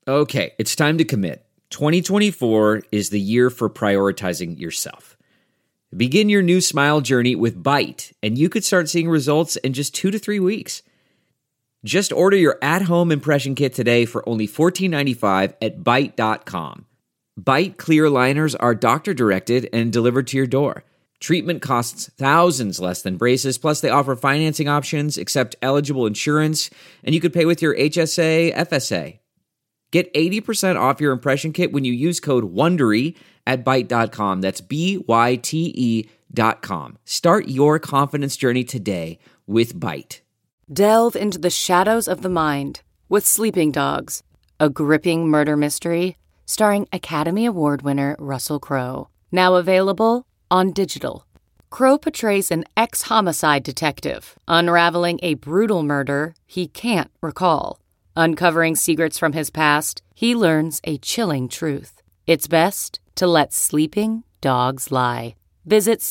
Okay, it's time to commit. 2024 is the year for prioritizing yourself. Begin your new smile journey with Byte, and you could start seeing results in just 2 to 3 weeks. Just order your at-home impression kit today for only $14.95 at Byte.com. Byte clear liners are doctor-directed and delivered to your door. Treatment costs thousands less than braces, plus they offer financing options, accept eligible insurance, and you could pay with your HSA, FSA. Get 80% off your impression kit when you use code WONDERY at Byte.com. That's BYTE.com. Start your confidence journey today with Byte. Delve into the shadows of the mind with Sleeping Dogs, a gripping murder mystery starring Academy Award winner Russell Crowe. Now available on digital. Crowe portrays an ex-homicide detective unraveling a brutal murder he can't recall. Uncovering secrets from his past, he learns a chilling truth. It's best to let sleeping dogs lie. Visit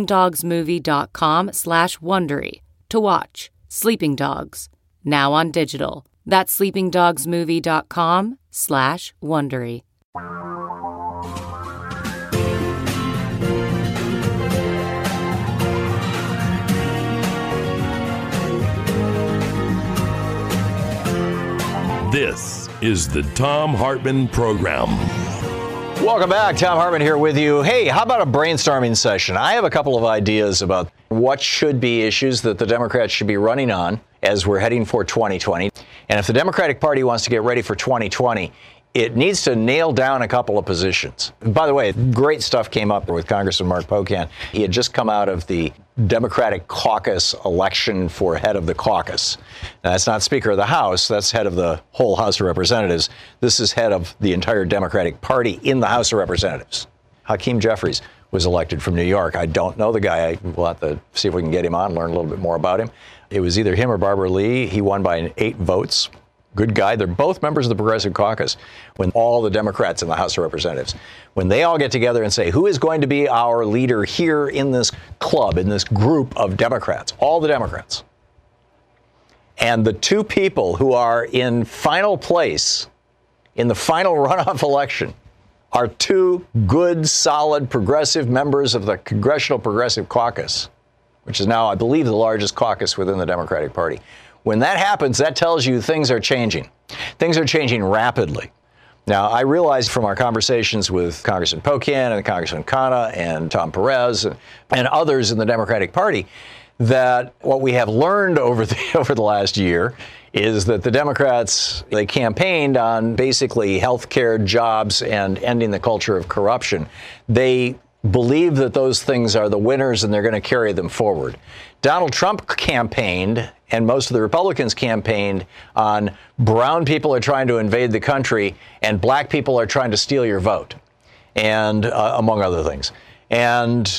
sleepingdogsmovie.com/Wondery to watch Sleeping Dogs, now on digital. That's sleepingdogsmovie.com/Wondery. This is the Thom Hartmann Program. Welcome back. Thom Hartmann here with you. Hey, how about a brainstorming session? I have a couple of ideas about what should be issues that the Democrats should be running on as we're heading for 2020. And if the Democratic Party wants to get ready for 2020, it needs to nail down a couple of positions. By the way, great stuff came up with Congressman Mark Pocan. He had just come out of the Democratic caucus election for head of the caucus. Now, that's not Speaker of the House. That's head of the whole House of Representatives. This is head of the entire Democratic Party in the House of Representatives. Hakeem Jeffries was elected from New York. I don't know the guy. We'll have to see if we can get him on, learn a little bit more about him. It was either him or Barbara Lee. He won by 8 votes. Good guy. They're both members of the Progressive Caucus. When all the Democrats in the House of Representatives, when they all get together and say, who is going to be our leader here in this club, in this group of Democrats, all the Democrats, and the two people who are in final place in the final runoff election are two good, solid, progressive members of the Congressional Progressive Caucus, which is now, I believe, the largest caucus within the Democratic Party. When that happens, that tells you things are changing. Things are changing rapidly. Now, I realize from our conversations with Congressman Pocan and Congressman Khanna and Tom Perez and others in the Democratic Party that what we have learned over the last year is that the Democrats, they campaigned on basically health care, jobs, and ending the culture of corruption. They believe that those things are the winners and they're going to carry them forward. Donald Trump campaigned, and most of the Republicans campaigned, on brown people are trying to invade the country and black people are trying to steal your vote, and among other things. And,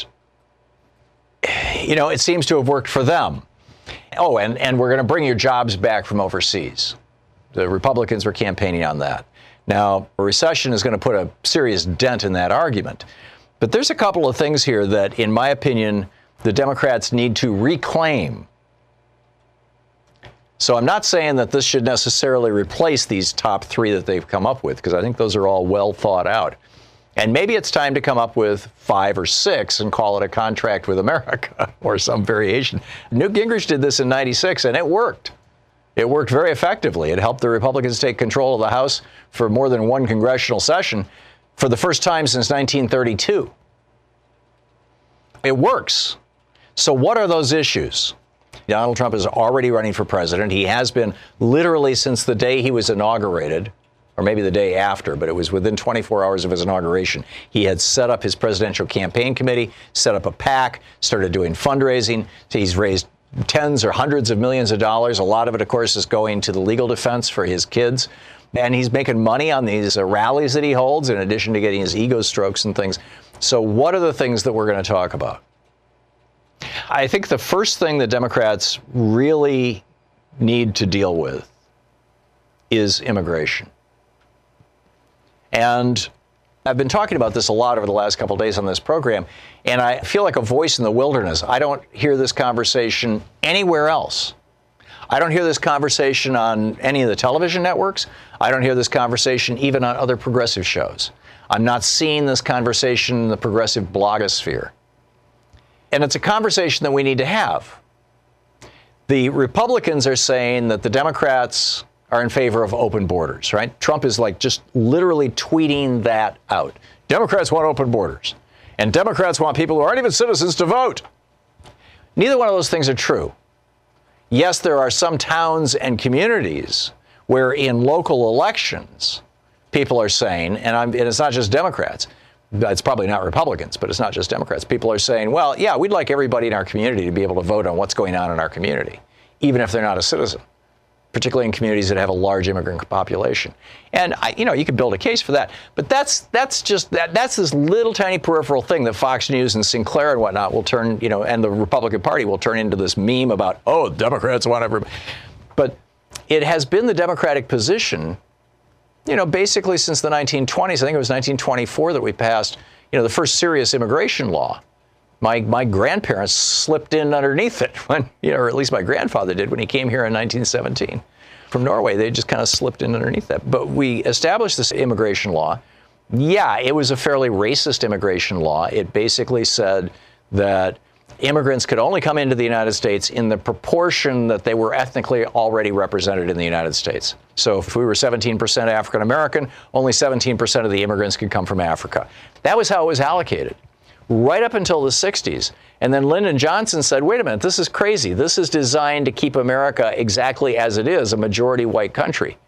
you know, it seems to have worked for them. Oh, and we're going to bring your jobs back from overseas. The Republicans were campaigning on that. Now, a recession is going to put a serious dent in that argument. But there's a couple of things here that, in my opinion, the Democrats need to reclaim. So I'm not saying that this should necessarily replace these top 3 that they've come up with, because I think those are all well thought out. And maybe it's time to come up with 5 or 6 and call it a contract with America or some variation. Newt Gingrich did this in '96, and it worked. It worked very effectively. It helped the Republicans take control of the House for more than one congressional session for the first time since 1932. It works. So what are those issues? Donald Trump is already running for president. He has been literally since the day he was inaugurated, or maybe the day after, but it was within 24 hours of his inauguration. He had set up his presidential campaign committee, set up a PAC, started doing fundraising. So he's raised tens or hundreds of millions of dollars. A lot of it, of course, is going to the legal defense for his kids. And he's making money on these rallies that he holds, in addition to getting his ego strokes and things. So what are the things that we're going to talk about? I think the first thing that Democrats really need to deal with is immigration. And I've been talking about this a lot over the last couple of days on this program, and I feel like a voice in the wilderness. I don't hear this conversation anywhere else. I don't hear this conversation on any of the television networks. I don't hear this conversation even on other progressive shows. I'm not seeing this conversation in the progressive blogosphere. And it's a conversation that we need to have. The Republicans are saying that the Democrats are in favor of open borders, right? Trump is like just literally tweeting that out. Democrats want open borders. And Democrats want people who aren't even citizens to vote. Neither one of those things are true. Yes, there are some towns and communities where in local elections, people are saying, and it's not just Democrats, it's probably not Republicans, but it's not just Democrats. People are saying, well, yeah, we'd like everybody in our community to be able to vote on what's going on in our community, even if they're not a citizen, particularly in communities that have a large immigrant population. And, you could build a case for that. But that's this little tiny peripheral thing that Fox News and Sinclair and whatnot will turn, and the Republican Party will turn into this meme about, oh, Democrats want everybody. But it has been the Democratic position, basically since the 1920s. I think it was 1924 that we passed, the first serious immigration law. My grandparents slipped in underneath it when, or at least my grandfather did when he came here in 1917 from Norway. They just kind of slipped in underneath that. But we established this immigration law. Yeah, it was a fairly racist immigration law. It basically said that immigrants could only come into the United States in the proportion that they were ethnically already represented in the United States. So if we were 17% African American, only 17% of the immigrants could come from Africa. That was how it was allocated, right up until the 60s. And then Lyndon Johnson said, wait a minute, this is crazy. This is designed to keep America exactly as it is, a majority white country.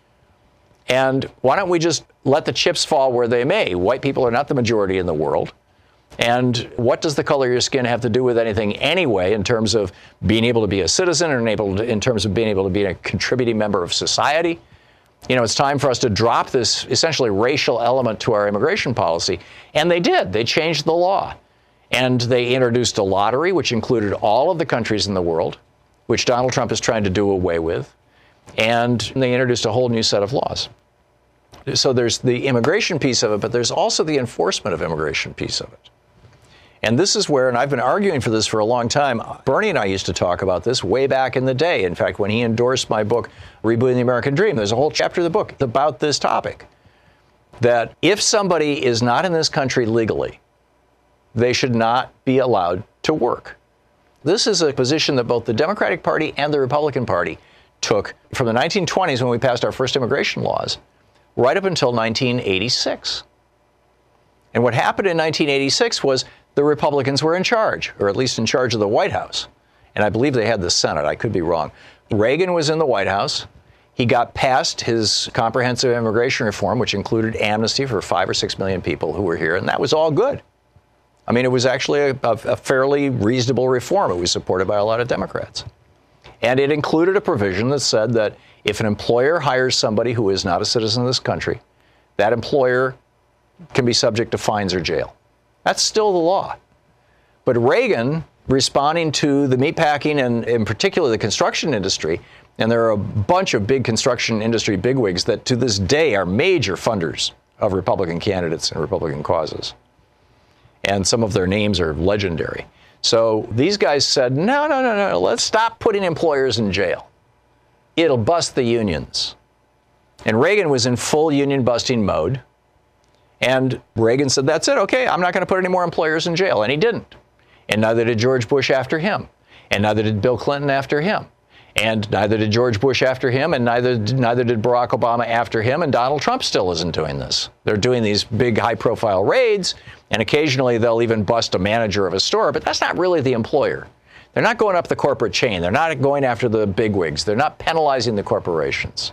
And why don't we just let the chips fall where they may? White people are not the majority in the world. And what does the color of your skin have to do with anything anyway, in terms of being able to be a citizen and in terms of being able to be a contributing member of society? It's time for us to drop this essentially racial element to our immigration policy. And they did. They changed the law. And they introduced a lottery, which included all of the countries in the world, which Donald Trump is trying to do away with. And they introduced a whole new set of laws. So there's the immigration piece of it, but there's also the enforcement of immigration piece of it. And this is where, and I've been arguing for this for a long time, Bernie and I used to talk about this way back in the day. In fact, when he endorsed my book, Rebooting the American Dream, there's a whole chapter of the book about this topic, that if somebody is not in this country legally, they should not be allowed to work. This is a position that both the Democratic Party and the Republican Party took from the 1920s, when we passed our first immigration laws, right up until 1986. And what happened in 1986 was the Republicans were in charge, or at least in charge of the White House. And I believe they had the Senate. I could be wrong. Reagan was in the White House. He got past his comprehensive immigration reform, which included amnesty for 5 or 6 million people who were here, and that was all good. I mean, it was actually a fairly reasonable reform. It was supported by a lot of Democrats. And it included a provision that said that if an employer hires somebody who is not a citizen of this country, that employer can be subject to fines or jail. That's still the law. But Reagan, responding to the meatpacking and in particular the construction industry, and there are a bunch of big construction industry bigwigs that to this day are major funders of Republican candidates and Republican causes. And some of their names are legendary. So these guys said, no, let's stop putting employers in jail. It'll bust the unions. And Reagan was in full union busting mode. And Reagan said, that's it, okay, I'm not going to put any more employers in jail. And he didn't. And neither did George Bush after him. And neither did Bill Clinton after him. And neither did George Bush after him, and neither did Barack Obama after him, and Donald Trump still isn't doing this. They're doing these big high-profile raids, and occasionally they'll even bust a manager of a store, but that's not really the employer. They're not going up the corporate chain. They're not going after the bigwigs. They're not penalizing the corporations.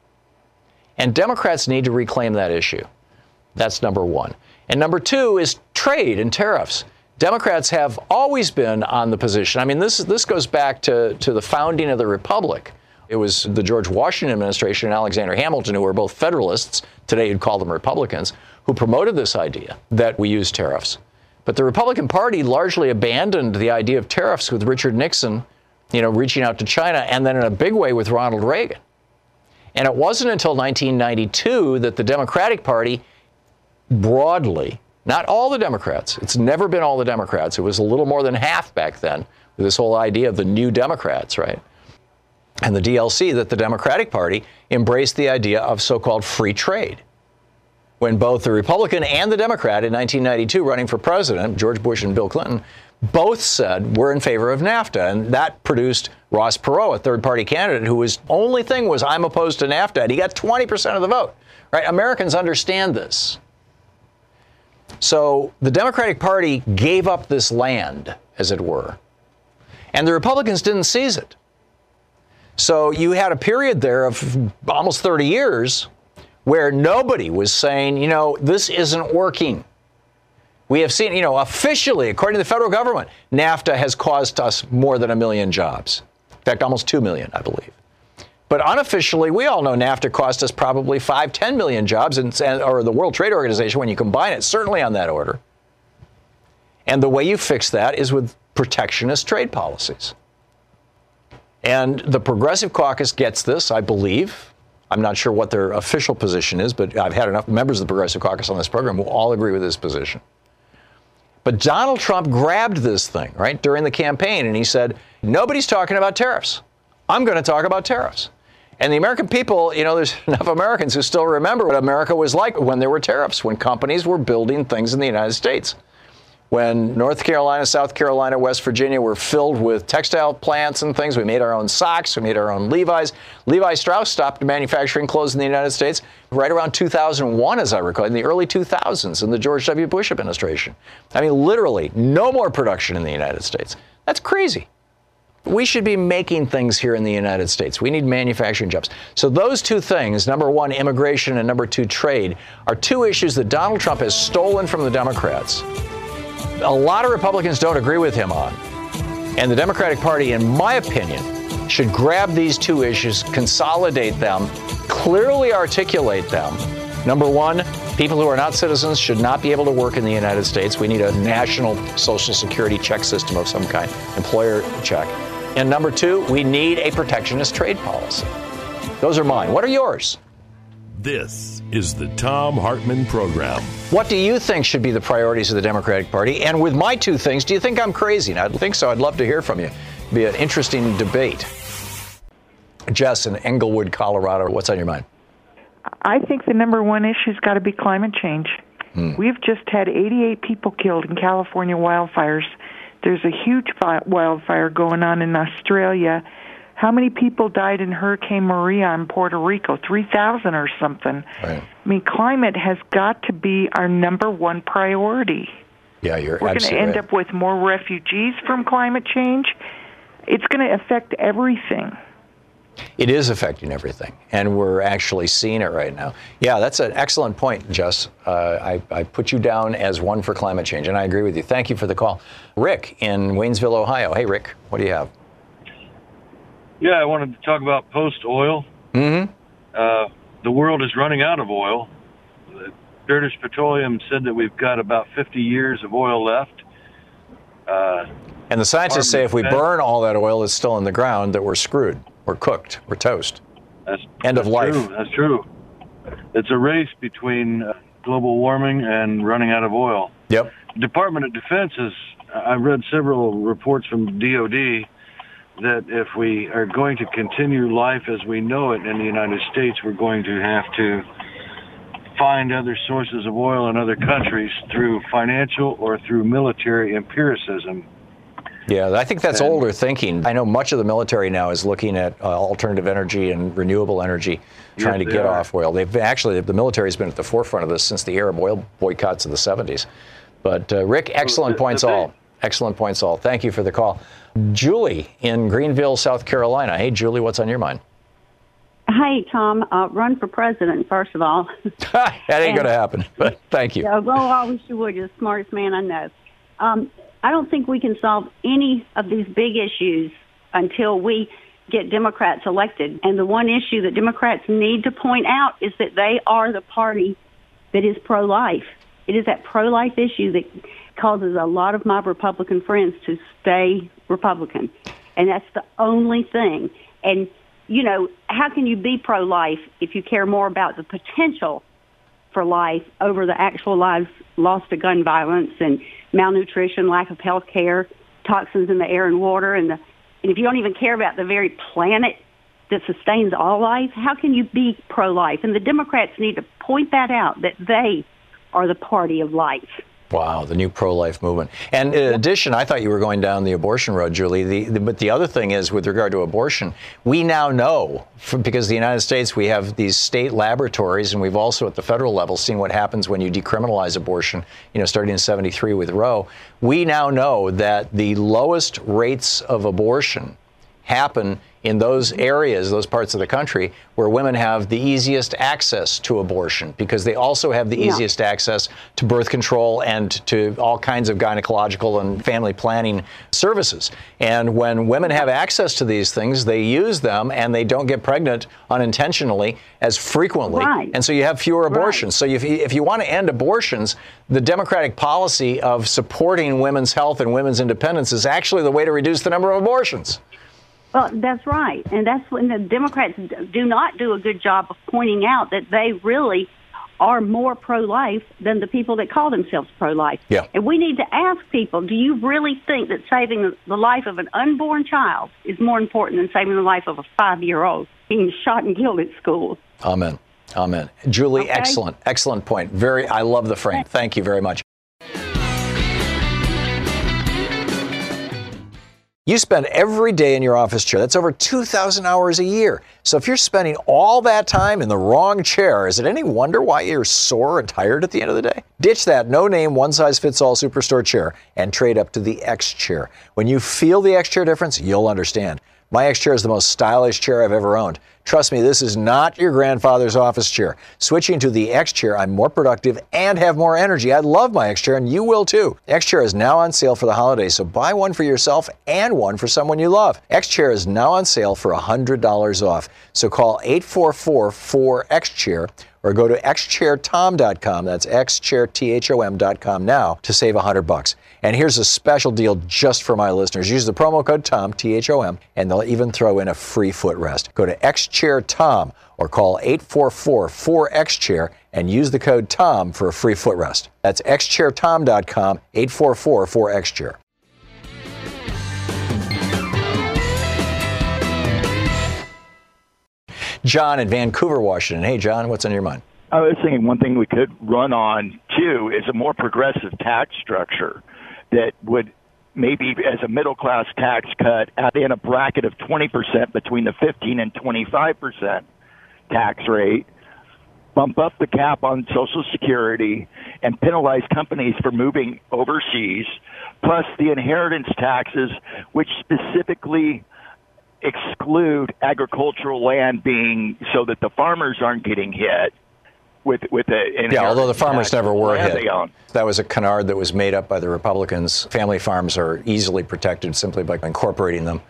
And Democrats need to reclaim that issue. That's number one. And number two is trade and tariffs. Democrats have always been on the position. I mean, this goes back to the founding of the Republic. It was the George Washington administration and Alexander Hamilton, who were both Federalists, today you'd call them Republicans, who promoted this idea that we use tariffs. But the Republican Party largely abandoned the idea of tariffs with Richard Nixon, reaching out to China, and then in a big way with Ronald Reagan. And it wasn't until 1992 that the Democratic Party broadly, not all the Democrats, it's never been all the Democrats, it was a little more than half back then, with this whole idea of the new Democrats, right? and the DLC that the Democratic Party embraced the idea of so-called free trade. When both the Republican and the Democrat in 1992 running for president, George Bush and Bill Clinton, both said we're in favor of NAFTA. And that produced Ross Perot, a third-party candidate, who his only thing was, I'm opposed to NAFTA. And he got 20% of the vote. Right? Americans understand this. So the Democratic Party gave up this land, as it were. And the Republicans didn't seize it. So you had a period there of almost 30 years where nobody was saying, this isn't working. We have seen, officially, according to the federal government, NAFTA has caused us more than 1 million jobs. In fact, almost 2 million, I believe. But unofficially, we all know NAFTA cost us probably 5-10 million jobs, or the World Trade Organization, when you combine it, certainly on that order. And the way you fix that is with protectionist trade policies. And the Progressive Caucus gets this, I believe. I'm not sure what their official position is, but I've had enough members of the Progressive Caucus on this program who all agree with this position. But Donald Trump grabbed this thing, right, during the campaign, and he said, nobody's talking about tariffs. I'm going to talk about tariffs. And the American people, there's enough Americans who still remember what America was like when there were tariffs, when companies were building things in the United States. When North Carolina, South Carolina, West Virginia were filled with textile plants and things, we made our own socks, we made our own Levi's. Levi Strauss stopped manufacturing clothes in the United States right around 2001, as I recall, in the early 2000s in the George W. Bush administration. I mean, literally, no more production in the United States. That's crazy. We should be making things here in the United States. We need manufacturing jobs. So those two things, number one, immigration, and number two, trade, are two issues that Donald Trump has stolen from the Democrats. A lot of Republicans don't agree with him on. And the Democratic Party, in my opinion, should grab these two issues, consolidate them, clearly articulate them. Number one, people who are not citizens should not be able to work in the United States. We need a national Social Security check system of some kind, employer check. And number two, we need a protectionist trade policy. Those are mine. What are yours? This is the Thom Hartmann Program. What do you think should be the priorities of the Democratic Party? And with my two things, do you think I'm crazy? And I think so. I'd love to hear from you. It'd be an interesting debate. Jess in Englewood, Colorado, what's on your mind? I think the number one issue's got to be climate change. We've just had 88 people killed in California wildfires. There's a huge wildfire going on in Australia. How many people died in Hurricane Maria in Puerto Rico? 3,000 or something. Right. I mean, climate has got to be our number one priority. Yeah, you're We're going to end up with more refugees from climate change. It's going to affect everything. It is affecting everything, and we're actually seeing it right now. Yeah, that's an excellent point, Jess. I put you down as one for climate change, and I agree with you. Thank you for the call. Rick in Waynesville, Ohio. Hey, Rick, what do you have? Yeah, I wanted to talk about post-oil. The world is running out of oil. British Petroleum said that we've got about 50 years of oil left. And the scientists say if we burn all that oil that's still in the ground, that we're screwed. We're cooked. We're toast. End of life. True. That's true. It's a race between global warming and running out of oil. Yep. Department of Defense I've read several reports from DOD that if we are going to continue life as we know it in the United States, we're going to have to find other sources of oil in other countries through financial or through military empiricism. Yeah, I think that's older thinking. I know much of the military now is looking at alternative energy and renewable energy, trying to get off oil. The military has been at the forefront of this since the Arab oil boycotts of the 70s. But Rick, excellent points all. Excellent points all. Thank you for the call. Julie in Greenville, South Carolina. Hey, Julie, what's on your mind? Hey, Tom, run for president, first of all. That ain't going to happen, but thank you. Well, I wish you would. You're the smartest man I know. I don't think we can solve any of these big issues until we get Democrats elected. And the one issue that Democrats need to point out is that they are the party that is pro-life. It is that pro-life issue that causes a lot of my Republican friends to stay Republican. And that's the only thing. And, you know, how can you be pro-life if you care more about the potential for life over the actual lives lost to gun violence and malnutrition, lack of health care, toxins in the air and water, and if you don't even care about the very planet that sustains all life, how can you be pro-life? And the Democrats need to point that out, that they are the party of life. Wow, the new pro-life movement. And in addition, I thought you were going down the abortion road, Julie. But the other thing is, with regard to abortion, we now know, because the United States, we have these state laboratories, and we've also at the federal level seen what happens when you decriminalize abortion, starting in 73 with Roe. We now know that the lowest rates of abortion happen in those areas, those parts of the country where women have the easiest access to abortion, because they also have the easiest access to birth control and to all kinds of gynecological and family planning services. And when women have access to these things, they use them and they don't get pregnant unintentionally as frequently. Right. And so you have fewer abortions. Right. So if you want to end abortions, the Democratic policy of supporting women's health and women's independence is actually the way to reduce the number of abortions. Well, that's right. And that's when the Democrats do not do a good job of pointing out that they really are more pro-life than the people that call themselves pro-life. Yeah. And we need to ask people, do you really think that saving the life of an unborn child is more important than saving the life of a 5-year-old being shot and killed at school? Amen. Amen. Julie, Okay. Excellent point. I love the frame. Thank you very much. You spend every day in your office chair. That's over 2,000 hours a year. So if you're spending all that time in the wrong chair, is it any wonder why you're sore and tired at the end of the day? Ditch that no-name, one-size-fits-all Superstore chair and trade up to the X chair. When you feel the X chair difference, you'll understand. My X chair is the most stylish chair I've ever owned. Trust me, this is not your grandfather's office chair. Switching to the X chair, I'm more productive and have more energy. I love my X chair, and you will too. X chair is now on sale for the holidays, so buy one for yourself and one for someone you love. X chair is now on sale for $100 off. So call 844-4XChair or go to xchairtom.com. That's xchairtom.com now to save $100. And here's a special deal just for my listeners. Use the promo code TOM, T-H-O-M, and they'll even throw in a free footrest. Go to xchairtom or call 844-4XChair and use the code TOM for a free footrest. That's xchairtom.com, 844-4XChair. John in Vancouver, Washington. Hey, John, what's on your mind? I was thinking one thing we could run on, too, is a more progressive tax structure that would maybe, as a middle-class tax cut, add in a bracket of 20% between the 15 and 25% tax rate, bump up the cap on Social Security, and penalize companies for moving overseas, plus the inheritance taxes, which specifically exclude agricultural land being so that the farmers aren't getting hit with the although the farmers never were hit. They That was a canard that was made up by the Republicans. Family farms are easily protected simply by incorporating them.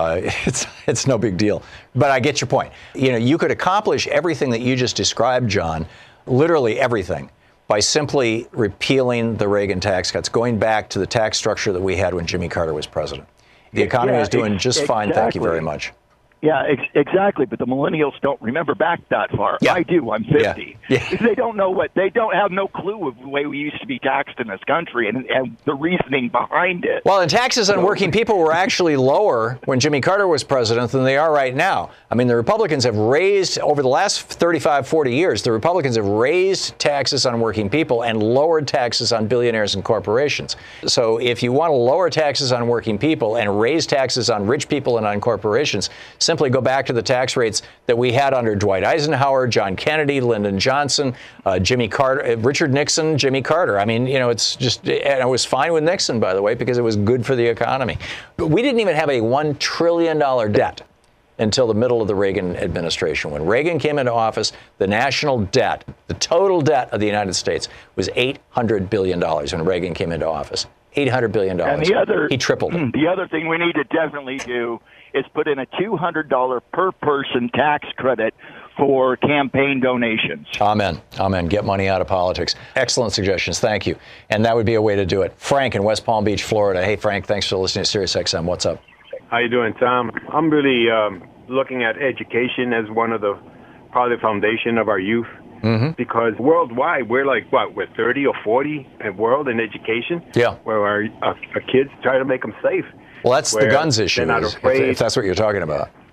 It's no big deal. But I get your point. You could accomplish everything that you just described, John, literally everything, by simply repealing the Reagan tax cuts, going back to the tax structure that we had when Jimmy Carter was president. The economy is doing just fine. Thank you very much. Yeah, exactly. But the millennials don't remember back that far. Yeah. I do. I'm 50. Yeah. They don't know they don't have no clue of the way we used to be taxed in this country and the reasoning behind it. Well, and taxes on working people were actually lower when Jimmy Carter was president than they are right now. I mean, the Republicans have raised, over the last 35, 40 years, the Republicans have raised taxes on working people and lowered taxes on billionaires and corporations. So if you want to lower taxes on working people and raise taxes on rich people and on corporations, simply go back to the tax rates that we had under Dwight Eisenhower, John Kennedy, Lyndon Johnson, Jimmy Carter, Richard Nixon, Jimmy Carter. I mean, it's just, and it was fine with Nixon, by the way, because it was good for the economy. But we didn't even have a $1 trillion debt until the middle of the Reagan administration. When Reagan came into office, the national debt, the total debt of the United States was $800 billion when Reagan came into office. $800 billion. And he tripled it. The other thing we need to definitely do is put in a $200 per person tax credit for campaign donations. Amen. Amen. Get money out of politics. Excellent suggestions. Thank you. And that would be a way to do it. Frank in West Palm Beach, Florida. Hey, Frank, thanks for listening to SiriusXM. What's up? How you doing, Tom? I'm really looking at education as one of probably the foundation of our youth. Mm-hmm. Because worldwide, we're like, we're 30 or 40 in world in education. Yeah. Where our kids try to make them safe. Well, that's the guns issue, they're not afraid. If that's what you're talking about.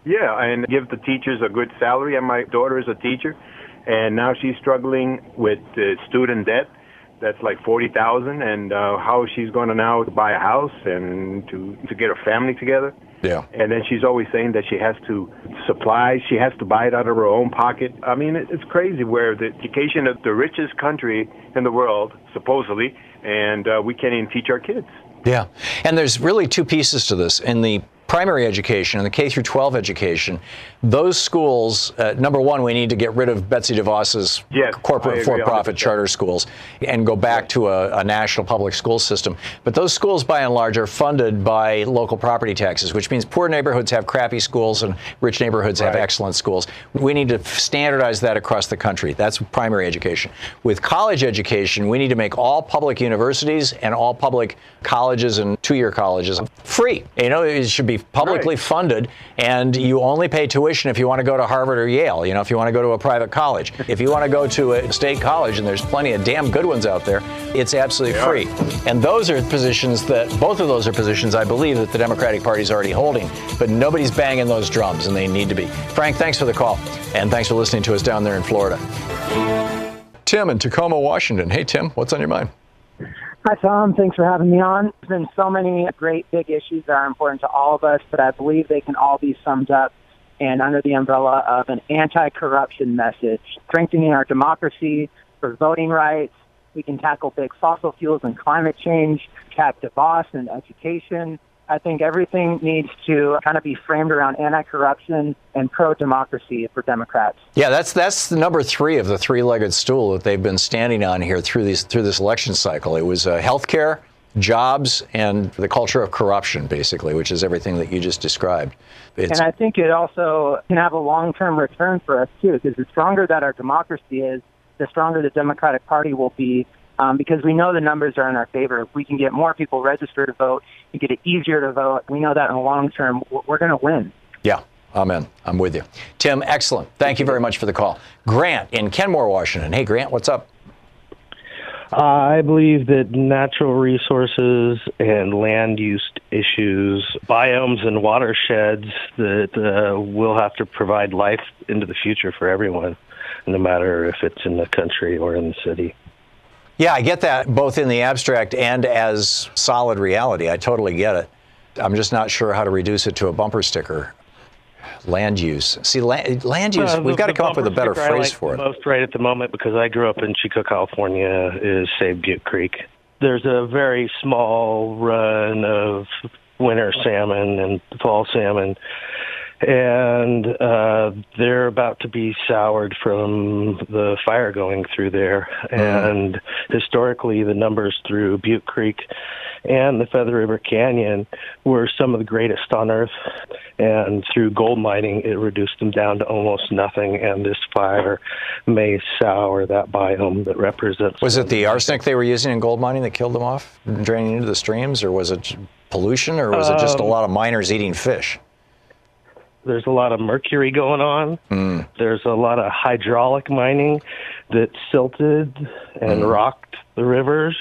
Yeah, and give the teachers a good salary. And my daughter is a teacher, and now she's struggling with student debt. That's like $40,000, and how she's going to now buy a house and to get her family together. Yeah. And then she's always saying that she has to supply, she has to buy it out of her own pocket. I mean, it's crazy where the education of the richest country in the world, supposedly, and we can't even teach our kids. Yeah. And there's really two pieces to this. In the primary education and the K through 12 education, those schools, number one, we need to get rid of Betsy DeVos's corporate for-profit charter schools and go back to a national public school system. But those schools, by and large, are funded by local property taxes, which means poor neighborhoods have crappy schools and rich neighborhoods have excellent schools. We need to standardize that across the country. That's primary education. With college education, we need to make all public universities and all public colleges and two-year colleges free. You know, it should be publicly funded, and you only pay tuition if you want to go to Harvard or Yale, you know, if you want to go to a private college. If you want to go to a state college, and there's plenty of damn good ones out there, it's absolutely free. And those are positions that, both of those are positions I believe that the Democratic Party is already holding, but nobody's banging those drums, and they need to be. Frank, thanks for the call, and thanks for listening to us down there in Florida. Tim in Tacoma, Washington. Hey, Tim, what's on your mind? Hi, Tom. Thanks for having me on. There's been so many great big issues that are important to all of us, but I believe they can all be summed up and under the umbrella of an anti-corruption message, strengthening our democracy for voting rights. We can tackle big fossil fuels and climate change, Cap DeVos and education. I think everything needs to kind of be framed around anti-corruption and pro-democracy for Democrats. Yeah, that's the number three of the three-legged stool that they've been standing on here through this election cycle. It was healthcare, jobs, and the culture of corruption, basically, which is everything that you just described. And I think it also can have a long-term return for us, too, because the stronger that our democracy is, the stronger the Democratic Party will be, because we know the numbers are in our favor. If we can get more people registered to vote and get it easier to vote, we know that in the long term, we're going to win. Yeah, amen. I'm with you. Tim, excellent. Thank you very much for the call. Grant in Kenmore, Washington. Hey, Grant, what's up? I believe that natural resources and land use issues, biomes and watersheds that will have to provide life into the future for everyone, no matter if it's in the country or in the city. Yeah, I get that both in the abstract and as solid reality. I totally get it. I'm just not sure how to reduce it to a bumper sticker. Land use. See, land use, we've got to come up with a better phrase for it. Most right at the moment, because I grew up in Chico, California, is, say, Butte Creek. There's a very small run of winter salmon and fall salmon, and they're about to be soured from the fire going through there. And historically, the numbers through Butte Creek and the Feather River Canyon were some of the greatest on Earth. And through gold mining, it reduced them down to almost nothing. And this fire may sour that biome that represents. Was it the arsenic they were using in gold mining that killed them off, draining into the streams? Or was it pollution? Or was it just a lot of miners eating fish? There's a lot of mercury going on. There's a lot of hydraulic mining that silted and rocked the rivers,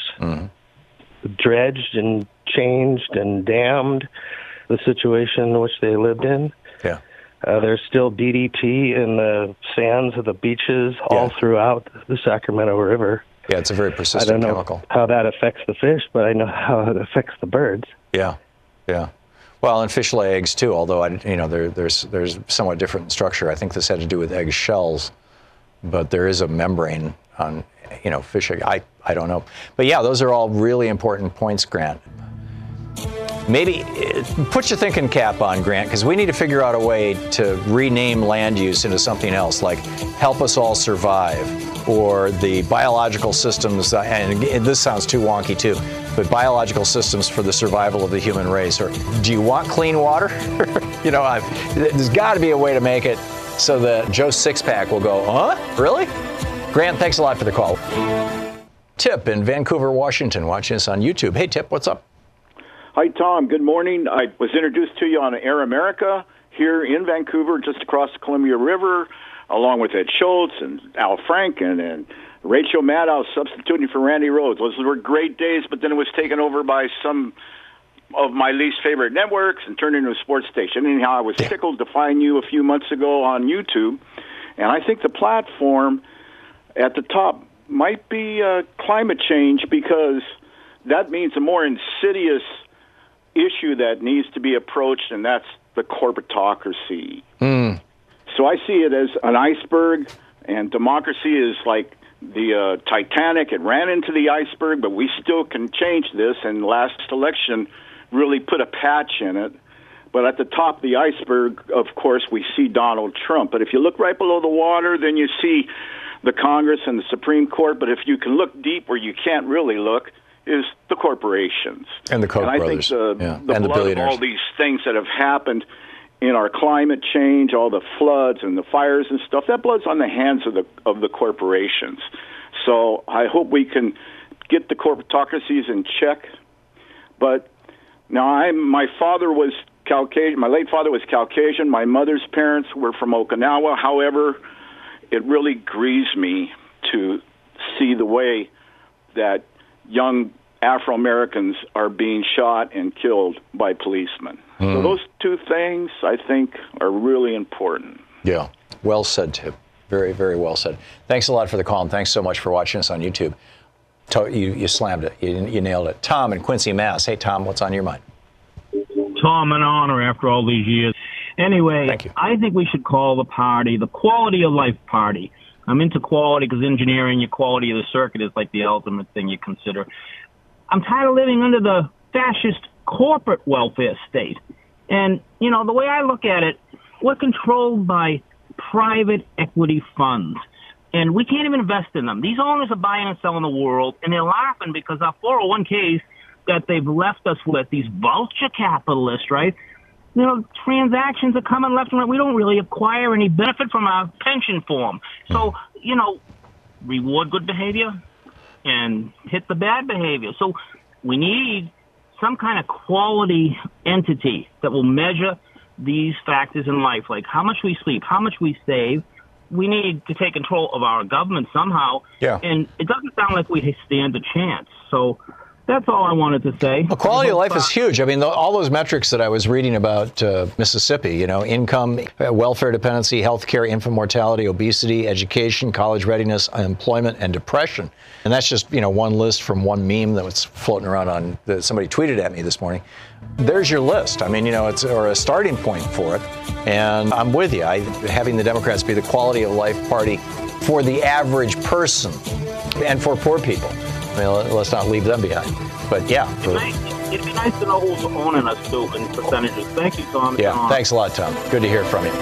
dredged and changed and dammed the situation in which they lived in. Yeah. There's still DDT in the sands of the beaches all throughout the Sacramento River. Yeah, it's a very persistent chemical. I don't know how that affects the fish, but I know how it affects the birds. Yeah, yeah. Well, and fish lay eggs too, although there's somewhat different structure. I think this had to do with egg shells, but there is a membrane on fish egg. I don't know, but yeah, those are all really important points, Grant. Maybe put your thinking cap on, Grant, because we need to figure out a way to rename land use into something else, like help us all survive, or the biological systems, and this sounds too wonky too, but biological systems for the survival of the human race. Or do you want clean water? There's got to be a way to make it so that Joe Sixpack will go, huh? Really? Grant, thanks a lot for the call. Tip in Vancouver, Washington, watching us on YouTube. Hey, Tip, what's up? Hi, Tom. Good morning. I was introduced to you on Air America here in Vancouver, just across the Columbia River, along with Ed Schultz and Al Franken and Rachel Maddow substituting for Randy Rhodes. Those were great days, but then it was taken over by some of my least favorite networks and turned into a sports station. Anyhow, I was tickled to find you a few months ago on YouTube, and I think the platform at the top might be climate change, because that means a more insidious issue that needs to be approached, and that's the corporatocracy. So I see it as an iceberg, and democracy is like the Titanic. It ran into the iceberg, but we still can change this, and last election really put a patch in it. But at the top of the iceberg, of course, we see Donald Trump. But if you look right below the water, then you see the Congress and the Supreme Court. But if you can look deep where you can't really look, is the corporations. And the Koch brothers. I think the and blood the billionaires. of all these things that have happened in our climate change, all the floods and the fires and stuff, that blood's on the hands of the corporations. So I hope we can get the corporatocracies in check. But now my father was Caucasian. My late father was Caucasian. My mother's parents were from Okinawa. However, it really grieves me to see the way that young Afro-Americans are being shot and killed by policemen. So those two things, I think, are really important. Yeah. Well said, Tim. Very, very well said. Thanks a lot for the call, and thanks so much for watching us on YouTube. You slammed it. You nailed it. Tom in Quincy, Mass. Hey, Tom, what's on your mind? Tom, an honor after all these years. Anyway, Thank you. I think we should call the party the Quality of Life Party. I'm into quality because engineering, your quality of the circuit is like the ultimate thing you consider. I'm tired of living under the fascist corporate welfare state. And, you know, the way I look at it, we're controlled by private equity funds. And we can't even invest in them. These owners are buying and selling the world, and they're laughing because our 401ks that they've left us with, these vulture capitalists, right? You know, transactions are coming left and right. We don't really acquire any benefit from our pension form. So, you know, reward good behavior and hit the bad behavior. So we need some kind of quality entity that will measure these factors in life, like how much we sleep, how much we save. We need to take control of our government somehow. Yeah. And it doesn't sound like we stand a chance. So that's all I wanted to say. Well, quality of life is huge. I mean, all those metrics that I was reading about Mississippi, you know, income, welfare dependency, health care, infant mortality, obesity, education, college readiness, unemployment, and depression. And that's just, you know, one list from one meme that was floating around that somebody tweeted at me this morning. There's your list. I mean, you know, it's or a starting point for it. And I'm with you. Having the Democrats be the quality of life party for the average person and for poor people. I mean, let's not leave them behind. But, yeah. It'd be nice to know who's owning us, too, in percentages. Thank you, Tom. Yeah, thanks a lot, Tom. Good to hear from you.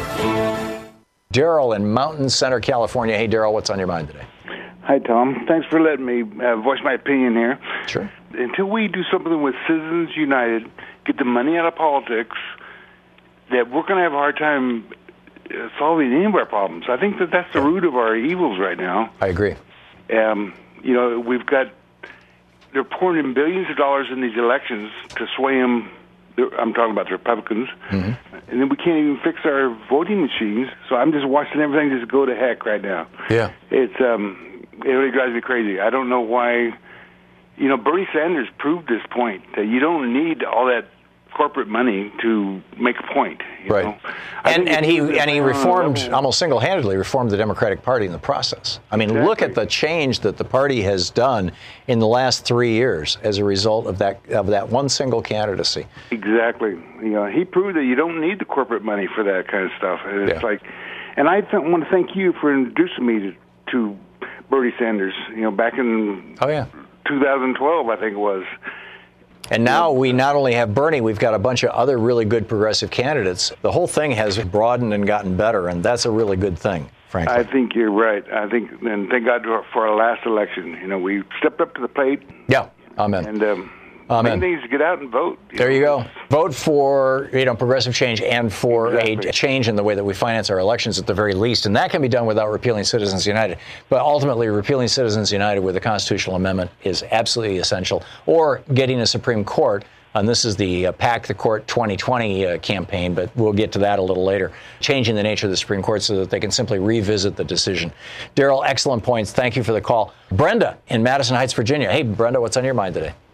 Daryl in Mountain Center, California. Hey, Daryl, what's on your mind today? Hi, Tom. Thanks for letting me voice my opinion here. Sure. Until we do something with Citizens United, get the money out of politics, that we're going to have a hard time solving any of our problems. I think that's the root of our evils right now. I agree. You know, they're pouring in billions of dollars in these elections to sway them. I'm talking about the Republicans. Mm-hmm. And then we can't even fix our voting machines. So I'm just watching everything just go to heck right now. Yeah. It really drives me crazy. I don't know why. You know, Bernie Sanders proved this point, that you don't need all that corporate money to make a point. You know? And he reformed, almost single-handedly reformed the Democratic Party in the process. I mean, look at the change that the party has done in the last 3 years as a result of that one single candidacy. Exactly. You know, he proved that you don't need the corporate money for that kind of stuff. And it's like, and I want to thank you for introducing me to Bernie Sanders. You know, back in 2012, I think it was. And now we not only have Bernie, we've got a bunch of other really good progressive candidates. The whole thing has broadened and gotten better, and that's a really good thing, frankly. I think you're right. I think, and thank God for our last election. You know, we stepped up to the plate. Yeah, amen. And amen. main thing is to get out and vote. There you go. Vote for, you know, progressive change and for a change in the way that we finance our elections at the very least. And that can be done without repealing Citizens United. But ultimately, repealing Citizens United with a constitutional amendment is absolutely essential. Or getting a Supreme Court. And this is the Pack the Court 2020 campaign, but we'll get to that a little later. Changing the nature of the Supreme Court so that they can simply revisit the decision. Daryl, excellent points. Thank you for the call. Brenda in Madison Heights, Virginia. Hey, Brenda, what's on your mind today?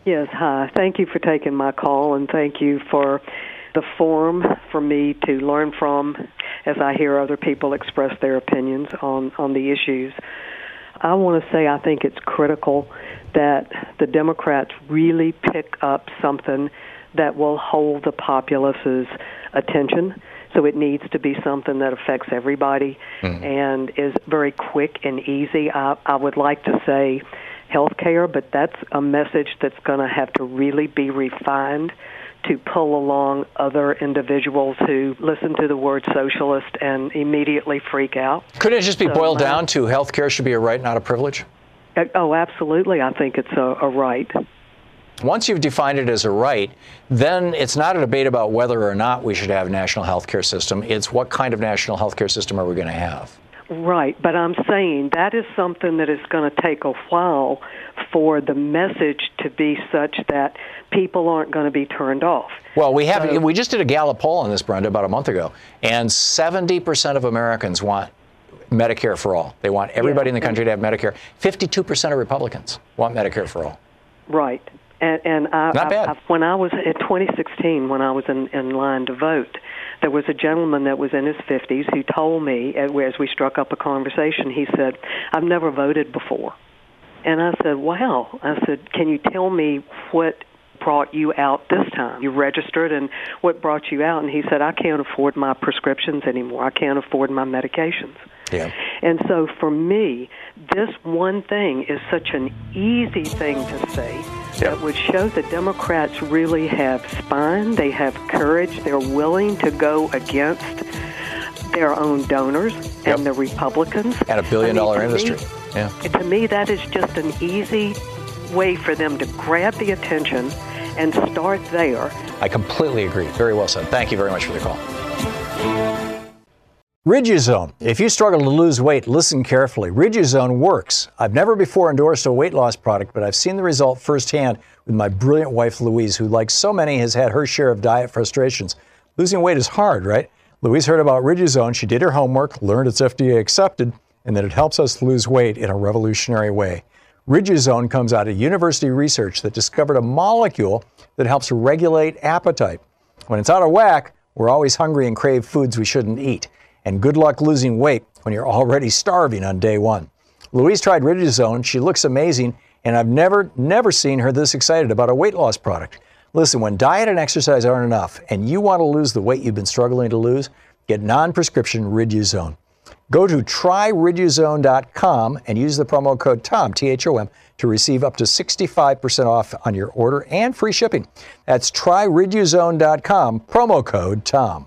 Yes, hi. Thank you for taking my call, and thank you for the forum for me to learn from as I hear other people express their opinions on the issues. I want to say I think it's critical that the Democrats really pick up something that will hold the populace's attention. So it needs to be something that affects everybody and is very quick and easy. I would like to say health care, but that's a message that's going to have to really be refined to pull along other individuals who listen to the word socialist and immediately freak out. Couldn't it just be boiled down to health care should be a right, not a privilege? Oh, absolutely. I think it's a right. Once you've defined it as a right, then it's not a debate about whether or not we should have a national health care system. It's what kind of national health care system are we going to have? Right, but I'm saying that is something that is going to take a while for the message to be such that people aren't going to be turned off. Well, we just did a Gallup poll on this, Brenda, about a month ago, and 70% of Americans want Medicare for all. They want everybody in the country to have Medicare. 52% of Republicans want Medicare for all. Right. And Not bad. When I was in 2016, when I was in line to vote, there was a gentleman that was in his 50s who told me, as we struck up a conversation, he said, "I've never voted before." And I said, "Wow." I said, "Can you tell me what brought you out this time? You registered, and what brought you out?" And he said, "I can't afford my prescriptions anymore. I can't afford my medications." Yeah. And so for me, this one thing is such an easy thing to say that would show the Democrats really have spine, they have courage, they're willing to go against their own donors and the Republicans. And a billion-dollar industry. To me, that is just an easy way for them to grab the attention and start there. I completely agree. Very well said. Thank you very much for the call. Riduzone. If you struggle to lose weight, listen carefully. Riduzone works. I've never before endorsed a weight loss product, but I've seen the result firsthand with my brilliant wife, Louise, who, like so many, has had her share of diet frustrations. Losing weight is hard, right? Louise heard about Riduzone. She did her homework, learned it's FDA accepted, and that it helps us lose weight in a revolutionary way. Riduzone comes out of university research that discovered a molecule that helps regulate appetite. When it's out of whack, we're always hungry and crave foods we shouldn't eat. And good luck losing weight when you're already starving on day one. Louise tried Riduzone. She looks amazing, and I've never seen her this excited about a weight loss product. Listen, when diet and exercise aren't enough and you want to lose the weight you've been struggling to lose, get non-prescription Riduzone. Go to tryriduzone.com and use the promo code TOM, T-H-O-M, to receive up to 65% off on your order and free shipping. That's tryriduzone.com, promo code TOM.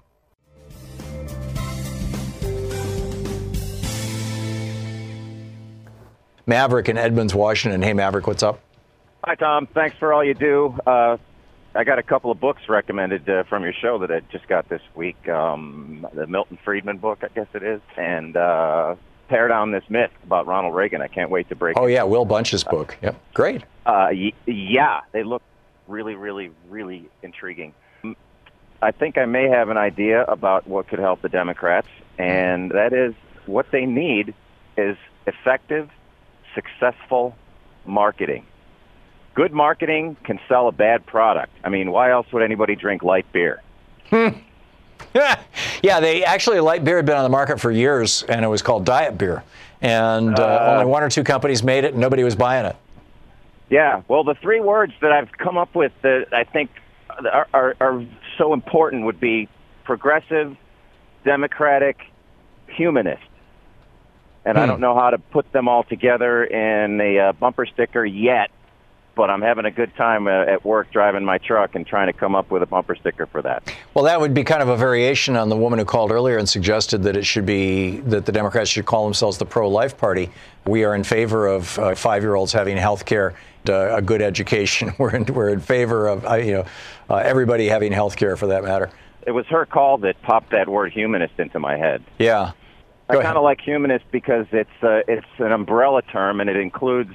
Maverick in Edmonds, Washington. Hey, Maverick, what's up? Hi, Tom. Thanks for all you do. I got a couple of books recommended from your show that I just got this week. The Milton Friedman book, I guess it is, and Tear Down This Myth about Ronald Reagan. I can't wait to break it. Oh, yeah, Will Bunch's book. Yep, great. Yeah, they look really, really, really intriguing. I think I may have an idea about what could help the Democrats, and that is what they need is effective, successful marketing. Good marketing can sell a bad product. I mean, why else would anybody drink light beer? Yeah, light beer had been on the market for years, and it was called diet beer. And only one or two companies made it, and nobody was buying it. Yeah, well, the three words that I've come up with that I think are so important would be progressive, democratic, humanist. And I don't know how to put them all together in a bumper sticker yet, but I'm having a good time at work driving my truck and trying to come up with a bumper sticker for that. Well, that would be kind of a variation on the woman who called earlier and suggested that it should be that the Democrats should call themselves the pro-life party. We are in favor of 5-year-olds having health care, a good education. We're in favor of everybody having health care, for that matter. It was her call that popped that word humanist into my head. Yeah. I kind of like humanist because it's an umbrella term, and it includes,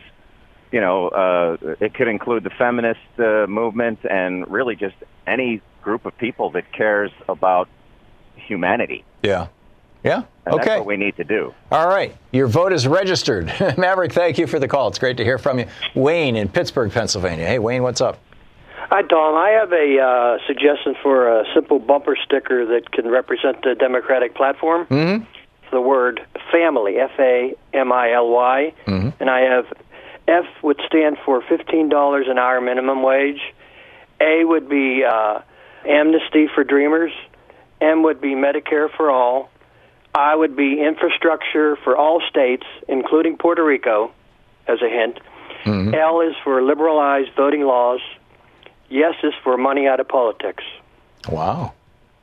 it could include the feminist movement and really just any group of people that cares about humanity. Yeah. Yeah? And Okay. That's what we need to do. All right. Your vote is registered. Maverick, thank you for the call. It's great to hear from you. Wayne in Pittsburgh, Pennsylvania. Hey, Wayne, what's up? Hi, Tom. I have a suggestion for a simple bumper sticker that can represent the Democratic platform. Mm-hmm. It's the word family, F-A-M-I-L-Y. Mm-hmm. And I have F would stand for $15 an hour minimum wage. A would be amnesty for dreamers. M would be Medicare for all. I would be infrastructure for all states, including Puerto Rico, as a hint. Mm-hmm. L is for liberalized voting laws. Yes is for money out of politics. Wow.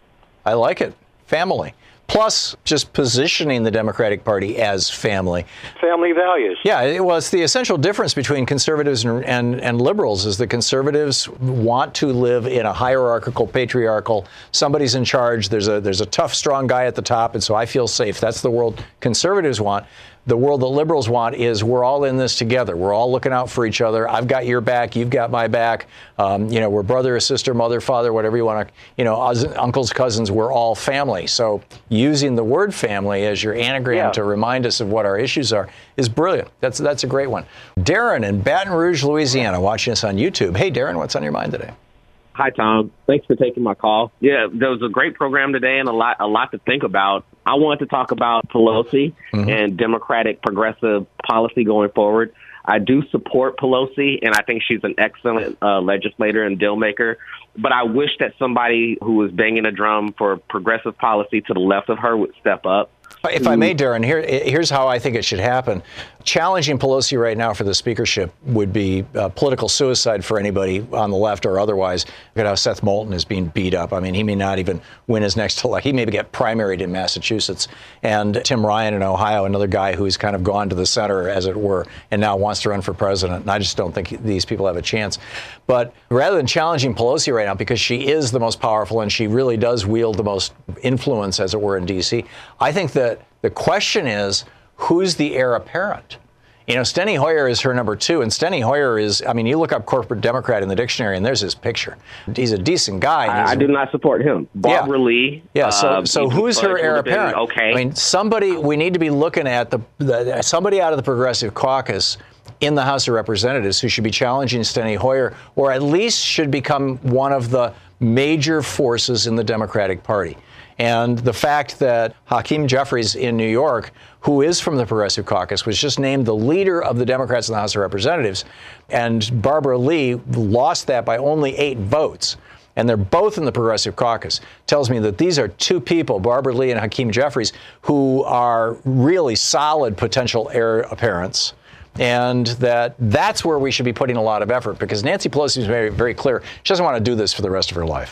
I like it. Family. Plus, just positioning the Democratic Party as family. Family values. Yeah, well, it's the essential difference between conservatives and liberals is that conservatives want to live in a hierarchical, patriarchal, somebody's in charge, there's a tough, strong guy at the top, and so I feel safe. That's the world conservatives want. The world that liberals want is we're all in this together. We're all looking out for each other. I've got your back. You've got my back. We're brother or sister, mother, father, whatever you want to, uncles, cousins, we're all family. So using the word family as your anagram to remind us of what our issues are is brilliant. That's a great one. Darren in Baton Rouge, Louisiana, watching us on YouTube. Hey, Darren, what's on your mind today? Hi, Tom. Thanks for taking my call. Yeah, there was a great program today and a lot to think about. I wanted to talk about Pelosi and Democratic progressive policy going forward. I do support Pelosi, and I think she's an excellent legislator and deal maker. But I wish that somebody who was banging a drum for progressive policy to the left of her would step up. If I may, Darren, here's how I think it should happen. Challenging Pelosi right now for the speakership would be political suicide for anybody on the left or otherwise. Look at how Seth Moulton is being beat up. I mean, he may not even win his next election. He may get primaried in Massachusetts. And Tim Ryan in Ohio, another guy who's kind of gone to the center, as it were, and now wants to run for president. And I just don't think these people have a chance. But rather than challenging Pelosi right now, because she is the most powerful and she really does wield the most influence, as it were, in D.C., I think that the question is, who's the heir apparent? Steny Hoyer is her number 2, and Steny Hoyer is, you look up corporate Democrat in the dictionary, and there's his picture. He's a decent guy. I do not support him. Barbara Lee. Yeah, so who's her heir apparent? Okay. We need to be looking at somebody out of the Progressive Caucus in the House of Representatives who should be challenging Steny Hoyer, or at least should become one of the major forces in the Democratic Party. And the fact that Hakeem Jeffries in New York, who is from the Progressive Caucus, was just named the leader of the Democrats in the House of Representatives, and Barbara Lee lost that by only 8 votes, and they're both in the Progressive Caucus, tells me that these are 2 people, Barbara Lee and Hakeem Jeffries, who are really solid potential heir apparents. And that's where we should be putting a lot of effort, because Nancy Pelosi is very, very clear. She doesn't want to do this for the rest of her life.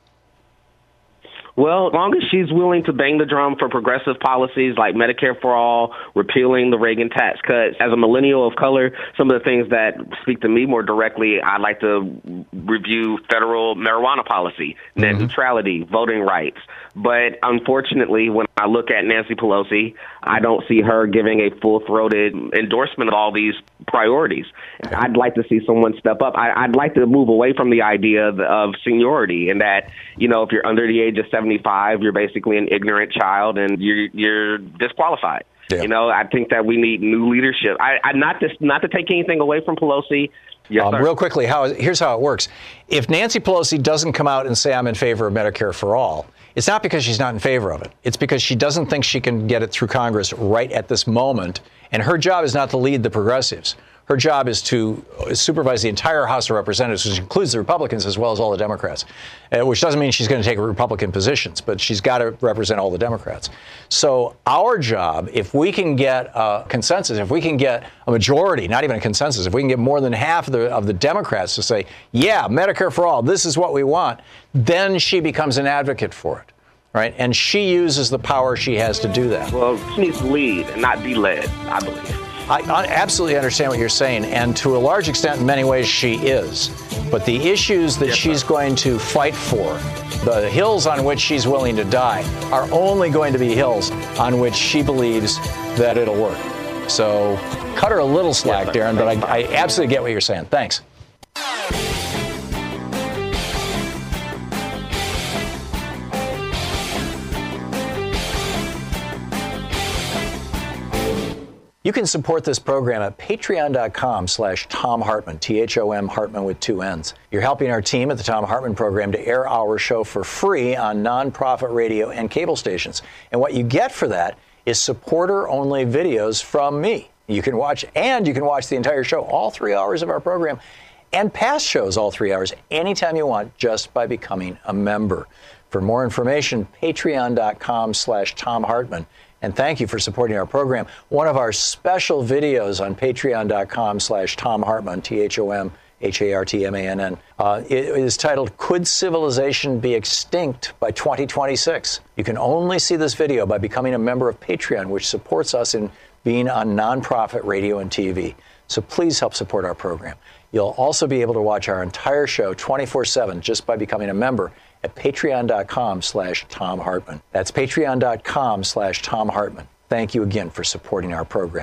Well, as long as she's willing to bang the drum for progressive policies like Medicare for all, repealing the Reagan tax cuts, as a millennial of color, some of the things that speak to me more directly, I'd like to review federal marijuana policy, net neutrality, voting rights. But unfortunately, when I look at Nancy Pelosi, I don't see her giving a full-throated endorsement of all these priorities. I'd like to see someone step up. I'd like to move away from the idea of seniority, and that, if you're under the age of 75, you're basically an ignorant child and you're disqualified. Yeah. I think that we need new leadership. I not to take anything away from Pelosi. Yes, real quickly, here's how it works. If Nancy Pelosi doesn't come out and say, I'm in favor of Medicare for all, it's not because she's not in favor of it. It's because she doesn't think she can get it through Congress right at this moment. And her job is not to lead the progressives. Her job is to supervise the entire House of Representatives, which includes the Republicans as well as all the Democrats, which doesn't mean she's going to take Republican positions, but she's got to represent all the Democrats. So our job, if we can get a consensus, if we can get a majority, not even a consensus, if we can get more than half of the Democrats to say, yeah, Medicare for all, this is what we want, then she becomes an advocate for it. Right? And she uses the power she has to do that. Well, she needs to lead and not be led, I believe. I absolutely understand what you're saying, and to a large extent, in many ways, she is. But the issues that she's going to fight for, the hills on which she's willing to die, are only going to be hills on which she believes that it'll work. So cut her a little slack, Darren, but I absolutely get what you're saying. Thanks. You can support this program at patreon.com/Thom Hartmann, Thom Hartmann with 2 N's. You're helping our team at the Thom Hartmann program to air our show for free on nonprofit radio and cable stations. And what you get for that is supporter-only videos from me. You can watch the entire show, all 3 hours of our program, and past shows all 3 hours, anytime you want, just by becoming a member. For more information, patreon.com/Thom Hartmann. And thank you for supporting our program. One of our special videos on patreon.com/Thom Hartmann, ThomHartmann, it is titled, Could Civilization Be Extinct by 2026? You can only see this video by becoming a member of Patreon, which supports us in being on nonprofit radio and TV. So please help support our program. You'll also be able to watch our entire show 24/7 just by becoming a member at patreon.com/Thom Hartmann. That's patreon.com/Thom Hartmann. Thank you again for supporting our program.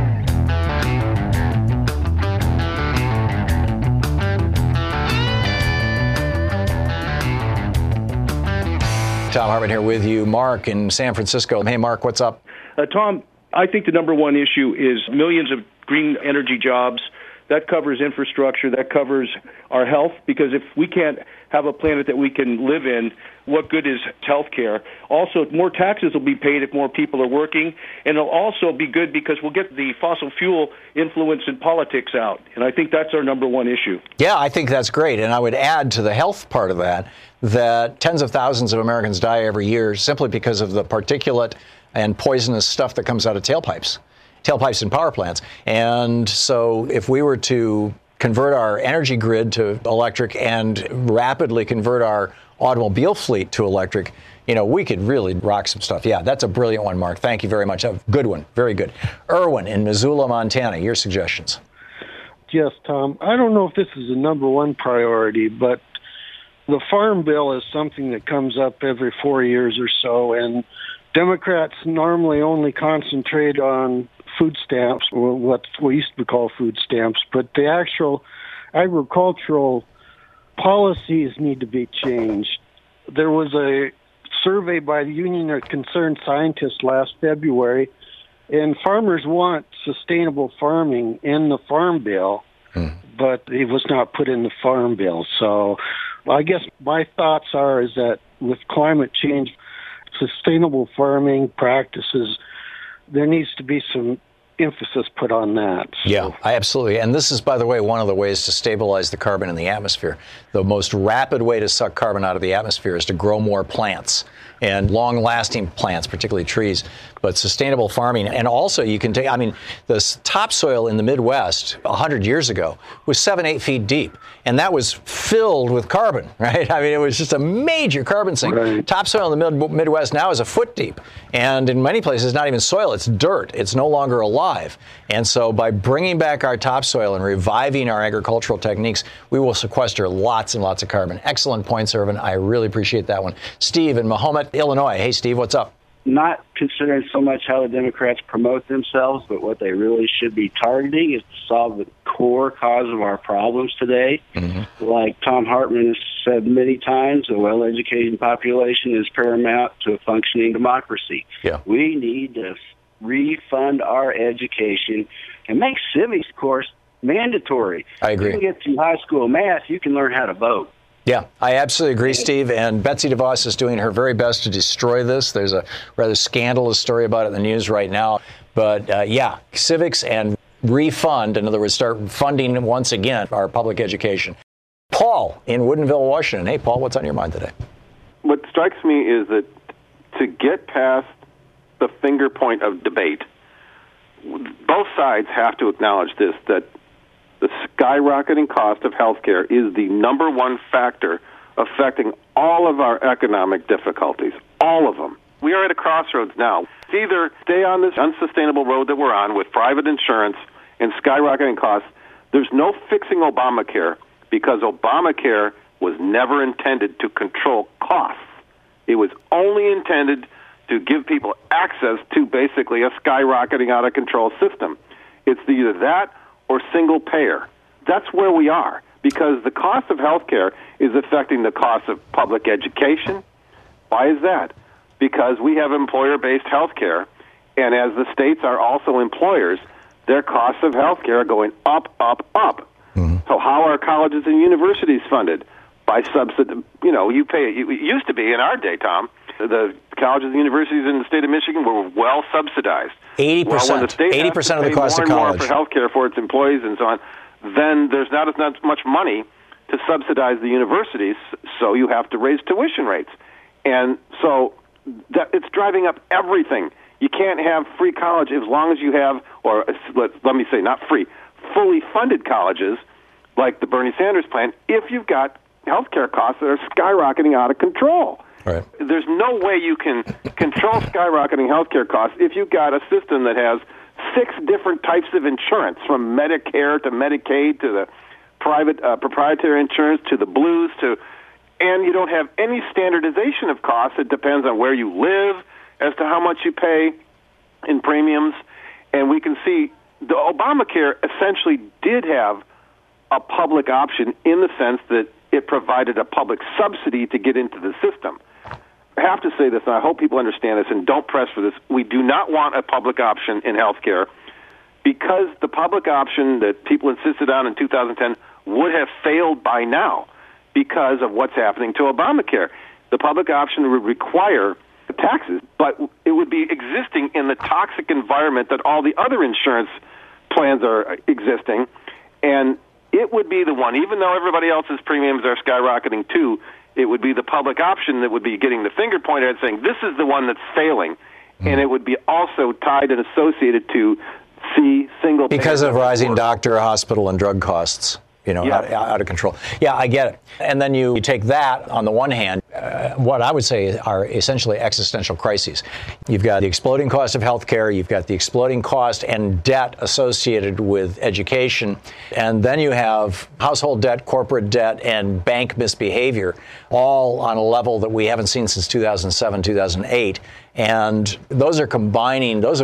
Thom Hartmann here with you. Mark in San Francisco. Hey, Mark, what's up? Tom, I think the number one issue is millions of green energy jobs. That covers infrastructure. That covers our health, because if we can't have a planet that we can live in, what good is health care? Also, more taxes will be paid if more people are working, and it'll also be good because we'll get the fossil fuel influence in politics out, and I think that's our number one issue. Yeah, I think that's great, and I would add to the health part of that tens of thousands of Americans die every year simply because of the particulate and poisonous stuff that comes out of tailpipes and power plants. And so if we were to convert our energy grid to electric and rapidly convert our automobile fleet to electric, we could really rock some stuff. Yeah, that's a brilliant one, Mark. Thank you very much. A good one. Very good. Erwin in Missoula, Montana, your suggestions. Yes, Tom. I don't know if this is a number one priority, but the Farm Bill is something that comes up every 4 years or so, and Democrats normally only concentrate on food stamps, or what we used to call food stamps, but the actual agricultural policies need to be changed. There was a survey by the Union of Concerned Scientists last February, and farmers want sustainable farming in the Farm Bill, but it was not put in the Farm Bill. So I guess my thoughts is that with climate change, sustainable farming practices, there needs to be some emphasis put on that. So. Yeah, absolutely. And this is, by the way, one of the ways to stabilize the carbon in the atmosphere. The most rapid way to suck carbon out of the atmosphere is to grow more plants, and long-lasting plants, particularly trees, but sustainable farming. And also you can take, the topsoil in the Midwest 100 years ago was 7-8 feet deep, and that was filled with carbon, right? It was just a major carbon sink. Right. Topsoil in the Midwest now is a foot deep, and in many places not even soil, it's dirt. It's no longer alive. And so by bringing back our topsoil and reviving our agricultural techniques, we will sequester lots and lots of carbon. Excellent points, Irvin. I really appreciate that one. Steve in Mahomet, Illinois. Hey, Steve, what's up? Not considering so much how the Democrats promote themselves, but what they really should be targeting is to solve the core cause of our problems today. Mm-hmm. Like Thom Hartmann has said many times, a well-educated population is paramount to a functioning democracy. Yeah. We need to refund our education and make civics course mandatory. I agree. You can get through high school math, you can learn how to vote. Yeah, I absolutely agree, Steve. And Betsy DeVos is doing her very best to destroy this. There's a rather scandalous story about it in the news right now. But yeah, civics and refund, in other words, start funding once again our public education. Paul in Woodinville, Washington. Hey, Paul, what's on your mind today? What strikes me is that to get past the finger point of debate, both sides have to acknowledge this, that the skyrocketing cost of health care is the number one factor affecting all of our economic difficulties, all of them. We are at a crossroads now. It's either stay on this unsustainable road that we're on with private insurance and skyrocketing costs. There's no fixing Obamacare because Obamacare was never intended to control costs. It was only intended to give people access to basically a skyrocketing out-of-control system. It's either that or single payer. That's where we are, because the cost of health care is affecting the cost of public education. Why is that? Because we have employer-based health care, and as the states are also employers, their costs of health care are going up, up, up. So how are colleges and universities funded? By subsidy. You pay. It used to be in our day, Tom. The colleges and universities in the state of Michigan were well subsidized. 80%. Well, when the state 80% of the cost of more college. and more for health care for its employees and so on, then there's not as much money to subsidize the universities, so you have to raise tuition rates. And so it's driving up everything. You can't have free college as long as you have, or let me say, not free, fully funded colleges like the Bernie Sanders plan, if you've got healthcare costs that are skyrocketing out of control. Right. There's no way you can control skyrocketing healthcare costs if you've got a system that has 6 different types of insurance, from Medicare to Medicaid to the private proprietary insurance to the Blues and you don't have any standardization of costs. It depends on where you live as to how much you pay in premiums. And we can see the Obamacare essentially did have a public option in the sense that it provided a public subsidy to get into the system. I have to say this, and I hope people understand this, and don't press for this. We do not want a public option in health care because the public option that people insisted on in 2010 would have failed by now because of what's happening to Obamacare. The public option would require taxes, but it would be existing in the toxic environment that all the other insurance plans are existing, and it would be the one, even though everybody else's premiums are skyrocketing too, it would be the public option that would be getting the finger pointed at saying this is the one that's failing, and it would be also tied and associated to single because of rising doctor, hospital, and drug costs. Out of control. Yeah, I get it. And then you take that on the one hand, what I would say are essentially existential crises. You've got the exploding cost of health care, you've got the exploding cost and debt associated with education, and then you have household debt, corporate debt, and bank misbehavior, all on a level that we haven't seen since 2007, 2008. And those have combined to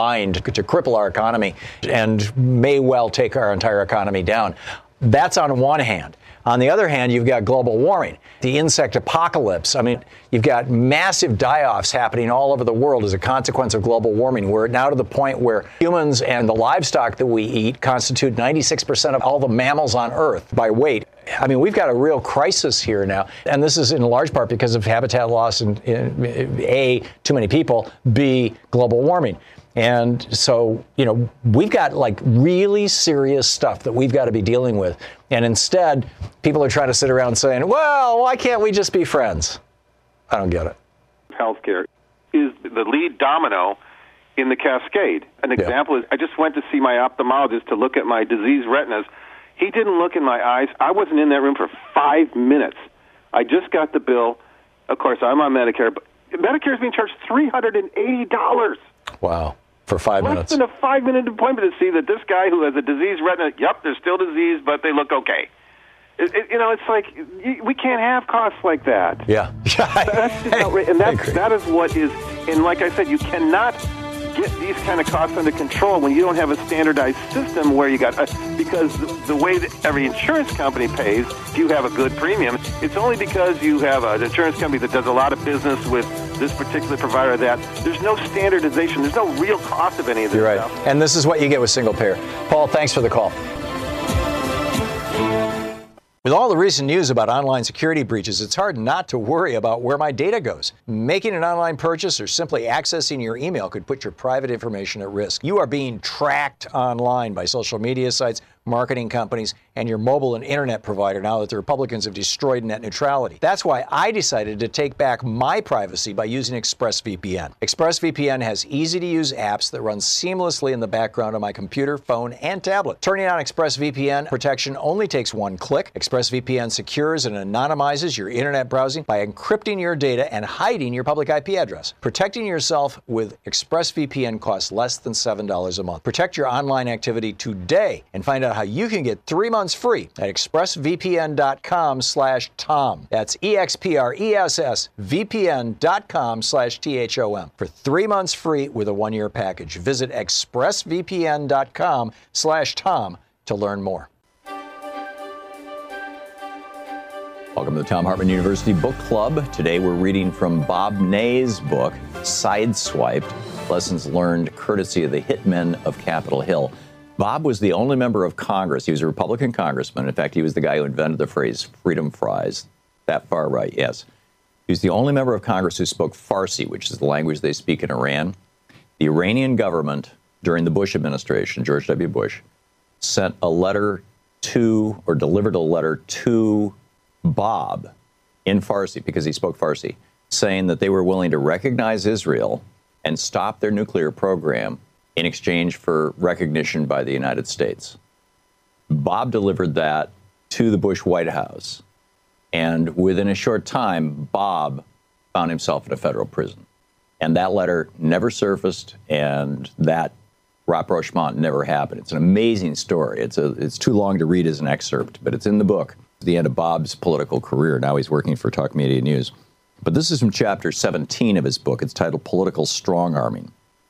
cripple our economy and may well take our entire economy down. That's on one hand. On the other hand, you've got global warming, the insect apocalypse. I mean, you've got massive die-offs happening all over the world as a consequence of global warming. We're now to the point where humans and the livestock that we eat constitute 96% of all the mammals on Earth by weight. I mean, we've got a real crisis here now. And this is in large part because of habitat loss and A, too many people, B, global warming. And so, we've got like really serious stuff that we've got to be dealing with. And instead, people are trying to sit around saying, well, why can't we just be friends? I don't get it. Healthcare is the lead domino in the cascade. An example is I just went to see my ophthalmologist to look at my diseased retinas. He didn't look in my eyes. I wasn't in that room for 5 minutes. I just got the bill. Of course, I'm on Medicare, but Medicare is being charged $380. Wow. For 5 minutes. Less than a 5-minute appointment to see that this guy who has a diseased retina, they're still diseased, but they look okay. It's like we can't have costs like that. Yeah. That's just outrageous. And that is what is, and like I said, you cannot get these kind of costs under control when you don't have a standardized system where you got, because the way that every insurance company pays, if you have a good premium, it's only because you have an insurance company that does a lot of business with this particular provider that there's no standardization. There's no real cost of any of this You're right. stuff. And this is what you get with single payer. Paul, thanks for the call. With all the recent news about online security breaches, it's hard not to worry about where my data goes. Making an online purchase or simply accessing your email could put your private information at risk. You are being tracked online by social media sites, marketing companies, and your mobile and internet provider now that the Republicans have destroyed net neutrality. That's why I decided to take back my privacy by using ExpressVPN. ExpressVPN has easy-to-use apps that run seamlessly in the background on my computer, phone, and tablet. Turning on ExpressVPN protection only takes one click. ExpressVPN secures and anonymizes your internet browsing by encrypting your data and hiding your public IP address. Protecting yourself with ExpressVPN costs less than $7 a month. Protect your online activity today and find out how you can get 3 months free at expressvpn.com/Tom. That's expressvpn.com/THOM for 3 months free with a 1-year package. Visit expressvpn.com/Tom to learn more. Welcome to the Thom Hartmann University Book Club. Today we're reading from Bob Ney's book, Sideswiped, Lessons Learned Courtesy of the Hitmen of Capitol Hill. Bob was the only member of Congress. He was a Republican congressman. In fact, he was the guy who invented the phrase freedom fries. That far right, yes. He was the only member of Congress who spoke Farsi, which is the language they speak in Iran. The Iranian government, during the Bush administration, George W. Bush, sent a letter to, or delivered a letter to Bob in Farsi, because he spoke Farsi, saying that they were willing to recognize Israel and stop their nuclear program in exchange for recognition by the United States. Bob delivered that to the Bush White House. And within a short time, Bob found himself in a federal prison. And that letter never surfaced, and that rapprochement never happened. It's an amazing story. It's too long to read as an excerpt, but it's in the book. It's the end of Bob's political career. Now he's working for Talk Media News. But this is from chapter 17 of his book. It's titled Political Strong-Arming.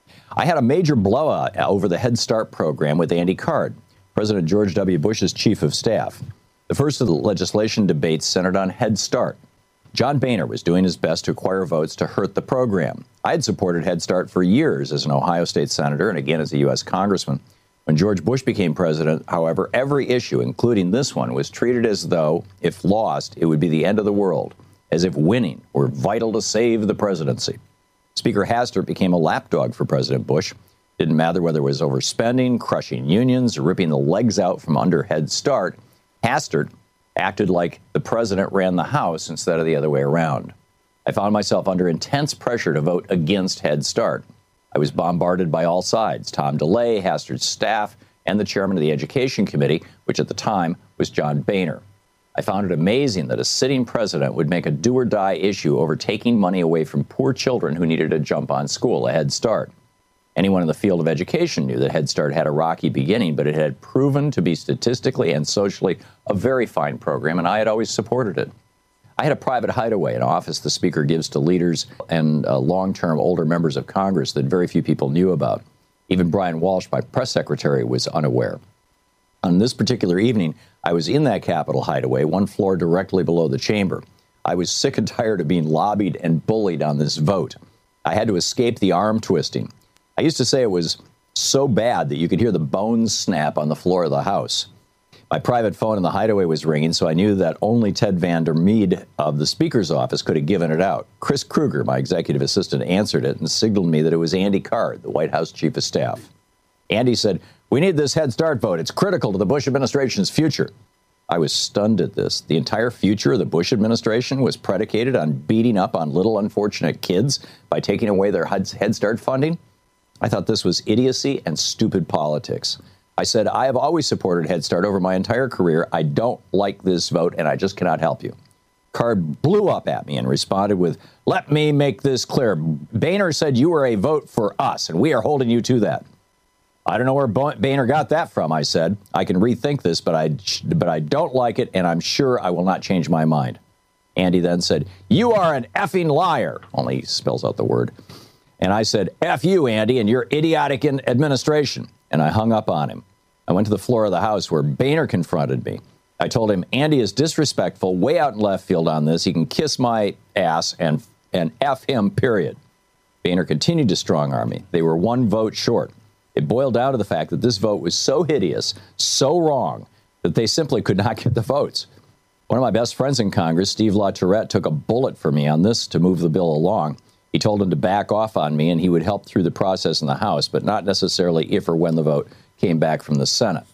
I had a major blowout over the Head Start program with Andy Card, President George W. Bush's chief of staff. The first of the legislation debates centered on Head Start. John Boehner was doing his best to acquire votes to hurt the program. I had supported Head Start for years as an Ohio State senator and again as a U.S. congressman. When George Bush became president, however, every issue, including this one, was treated as though, if lost, it would be the end of the world, as if winning were vital to save the presidency. Speaker Hastert became a lapdog for President Bush. Didn't matter whether it was overspending, crushing unions, or ripping the legs out from under Head Start. Hastert acted like the president ran the House instead of the other way around. I found myself under intense pressure to vote against Head Start. I was bombarded by all sides, Tom DeLay, Hastert's staff, and the chairman of the Education Committee, which at the time was John Boehner. I found it amazing that a sitting president would make a do-or-die issue over taking money away from poor children who needed a jump-on school, a Head Start. Anyone in the field of education knew that Head Start had a rocky beginning, but it had proven to be statistically and socially a very fine program, and I had always supported it. I had a private hideaway, an office the Speaker gives to leaders and long-term older members of Congress that very few people knew about. Even Brian Walsh, my press secretary, was unaware. On this particular evening, I was in that Capitol hideaway, one floor directly below the chamber. I was sick and tired of being lobbied and bullied on this vote. I had to escape the arm twisting. I used to say it was so bad that you could hear the bones snap on the floor of the House. My private phone in the hideaway was ringing, so I knew that only Ted Vander Meade of the Speaker's office could have given it out. Chris Kruger, my executive assistant, answered it and signaled me that it was Andy Card, the White House chief of staff. Andy said, "We need this Head Start vote. It's critical to the Bush administration's future." I was stunned at this. The entire future of the Bush administration was predicated on beating up on little unfortunate kids by taking away their Head Start funding? I thought this was idiocy and stupid politics. I said, I have always supported Head Start over my entire career. I don't like this vote, and I just cannot help you. Card blew up at me and responded with, "Let me make this clear. Boehner said you were a vote for us, and we are holding you to that." I don't know where Boehner got that from, I said. I can rethink this, but I don't like it, and I'm sure I will not change my mind. Andy then said, "You are an effing liar," only he spells out the word. And I said, "F you, Andy, and your idiotic administration." And I hung up on him. I went to the floor of the House where Boehner confronted me. I told him, Andy is disrespectful, way out in left field on this. He can kiss my ass and F him, period. Boehner continued to strong-arm me. They were one vote short. It boiled down to the fact that this vote was so hideous, so wrong, that they simply could not get the votes. One of my best friends in Congress, Steve LaTourette, took a bullet for me on this to move the bill along. He told him to back off on me and he would help through the process in the House, but not necessarily if or when the vote came back from the Senate.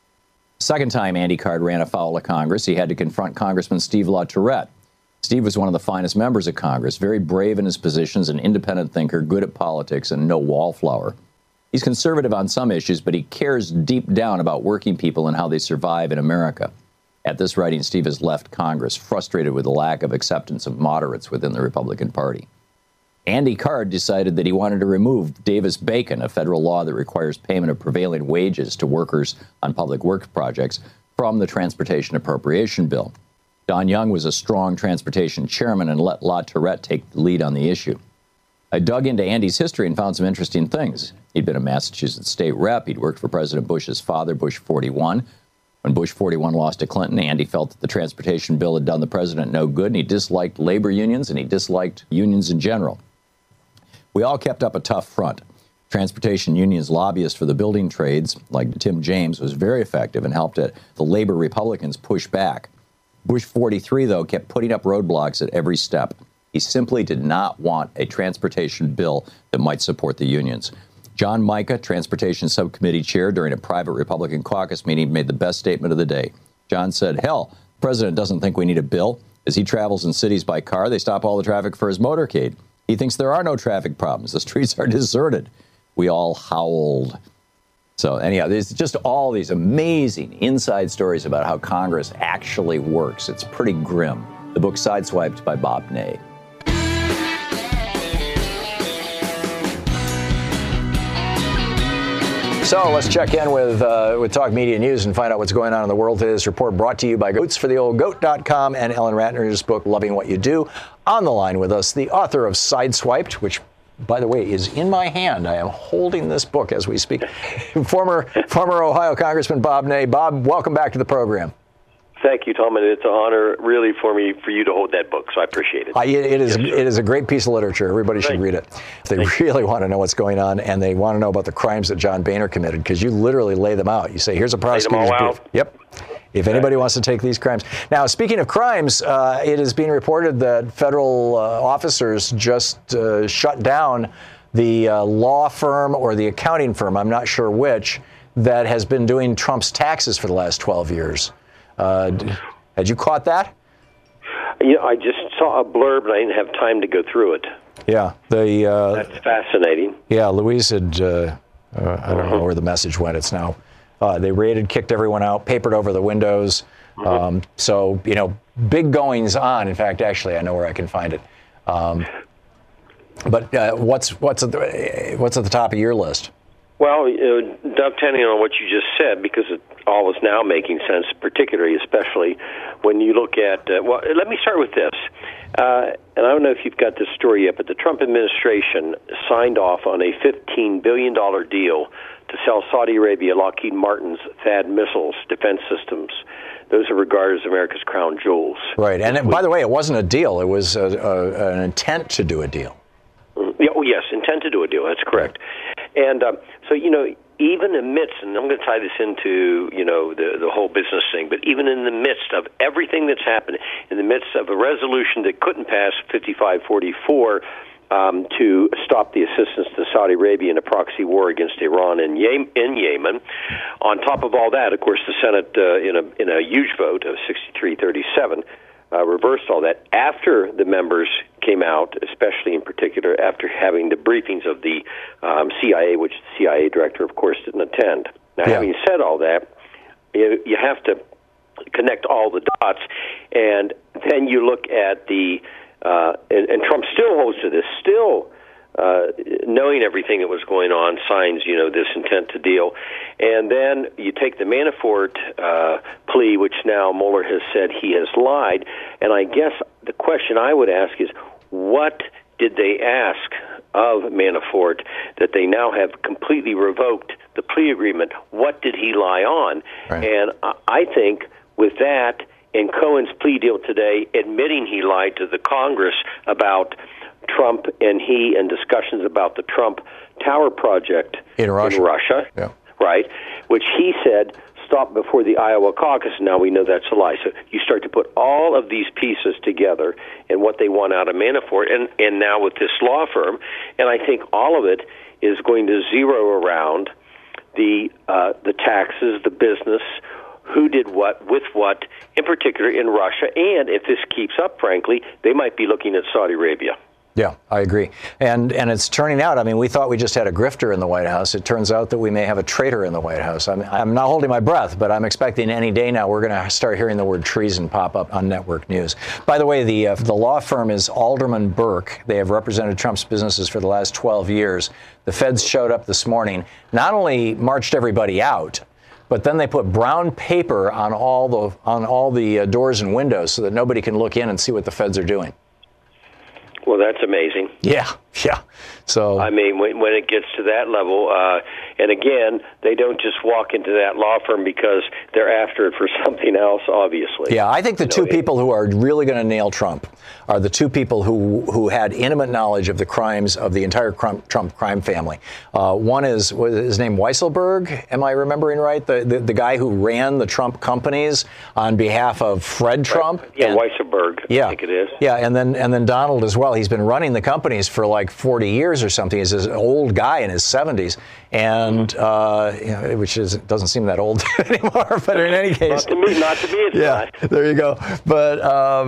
Second time Andy Card ran afoul of Congress, he had to confront Congressman Steve LaTourette. Steve was one of the finest members of Congress, very brave in his positions, an independent thinker, good at politics, and no wallflower. He's conservative on some issues, but he cares deep down about working people and how they survive in America. At this writing, Steve has left Congress, frustrated with the lack of acceptance of moderates within the Republican Party. Andy Card decided that he wanted to remove Davis-Bacon, a federal law that requires payment of prevailing wages to workers on public works projects, from the Transportation Appropriation Bill. Don Young was a strong transportation chairman and let LaTourette take the lead on the issue. I dug into Andy's history and found some interesting things. He'd been a Massachusetts state rep. He'd worked for President Bush's father, Bush 41. When Bush 41 lost to Clinton, Andy felt that the transportation bill had done the president no good, and he disliked labor unions, and he disliked unions in general. We all kept up a tough front. Transportation unions lobbyist for the building trades, like Tim James, was very effective and helped the labor Republicans push back. Bush 43, though, kept putting up roadblocks at every step. He simply did not want a transportation bill that might support the unions. John Mica, Transportation Subcommittee Chair, during a private Republican caucus meeting, made the best statement of the day. John said, hell, the president doesn't think we need a bill. As he travels in cities by car, they stop all the traffic for his motorcade. He thinks there are no traffic problems. The streets are deserted. We all howled. So anyhow, there's just all these amazing inside stories about how Congress actually works. It's pretty grim. The book Sideswiped by Bob Ney. So let's check in with Talk Media News and find out what's going on in the world today. This report brought to you by GoatsForTheOldGoat.com and Ellen Ratner's book, Loving What You Do. On the line with us, the author of Sideswiped, which, by the way, is in my hand. I am holding this book as we speak. Former Ohio Congressman Bob Ney. Bob, welcome back to the program. Thank you, Tom, and it's an honor, really, for you to hold that book, so I appreciate it. It is a great piece of literature. Everybody should read it if they really want to know what's going on, and they want to know about the crimes that John Boehner committed, because you literally lay them out. You say, here's a prosecutor's brief. Yep. If anybody wants to take these crimes. Now, speaking of crimes, it is being reported that federal officers just shut down the law firm or the accounting firm, I'm not sure which, that has been doing Trump's taxes for the last 12 years. Had you caught that? Yeah, I just saw a blurb, and I didn't have time to go through it. Yeah. That's fascinating. Yeah, Louise had, I don't know where the message went. It's now, they raided, kicked everyone out, papered over the windows. So, big goings on. In fact, actually, I know where I can find it. But what's at the top of your list? Well, dovetailing on what you just said, because it all is now making sense, particularly, especially when you look at, well, let me start with this. And I don't know if you've got this story yet, but the Trump administration signed off on a $15 billion deal to sell Saudi Arabia Lockheed Martin's THAAD missiles defense systems. Those are regarded as America's crown jewels. Right. And by the way, it wasn't a deal. It was an intent to do a deal. Yeah, oh, yes, intent to do a deal. That's correct. And so, even amidst, and I'm going to tie this into, the whole business thing, but even in the midst of everything that's happened, in the midst of a resolution that couldn't pass 55-44 to stop the assistance to Saudi Arabia in a proxy war against Iran and Yemen, on top of all that, of course, the Senate, in a huge vote of 63-37, reversed all that after the members came out, especially in particular after having the briefings of the CIA, which the CIA director, of course, didn't attend. Now, having said all that, you have to connect all the dots, and then you look at the, and Trump still holds to this, still knowing everything that was going on, signs, this intent to deal. And then you take the Manafort plea, which now Mueller has said he has lied. And I guess the question I would ask is, what did they ask of Manafort that they now have completely revoked the plea agreement? What did he lie on? Right. And I think with that, and Cohen's plea deal today, admitting he lied to the Congress about Trump and he and discussions about the Trump Tower project in Russia, right, which he said stopped before the Iowa caucus. Now we know that's a lie. So you start to put all of these pieces together and what they want out of Manafort and now with this law firm, and I think all of it is going to zero around the taxes, the business, who did what, with what, in particular in Russia, and if this keeps up, frankly, they might be looking at Saudi Arabia. Yeah, I agree. And it's turning out, we thought we just had a grifter in the White House. It turns out that we may have a traitor in the White House. I'm not holding my breath, but I'm expecting any day now we're going to start hearing the word treason pop up on network news. By the way, the law firm is Alderman Burke. They have represented Trump's businesses for the last 12 years. The feds showed up this morning, not only marched everybody out, but then they put brown paper on all the doors and windows so that nobody can look in and see what the feds are doing. Well, that's amazing. Yeah. So I mean, when it gets to that level, and again, they don't just walk into that law firm because they're after it for something else, obviously. Yeah, I think the two people who are really going to nail Trump are the two people who had intimate knowledge of the crimes of the entire Trump crime family. One is, was his name Weisselberg? Am I remembering right? The guy who ran the Trump companies on behalf of Fred Trump. Right. Yeah, Weisselberg. I think it is. Yeah, and then Donald as well. He's been running the companies for like 40 years or something. He's an old guy in his 70s, and which doesn't seem that old anymore. But in any case, not to me, it's not. There you go. But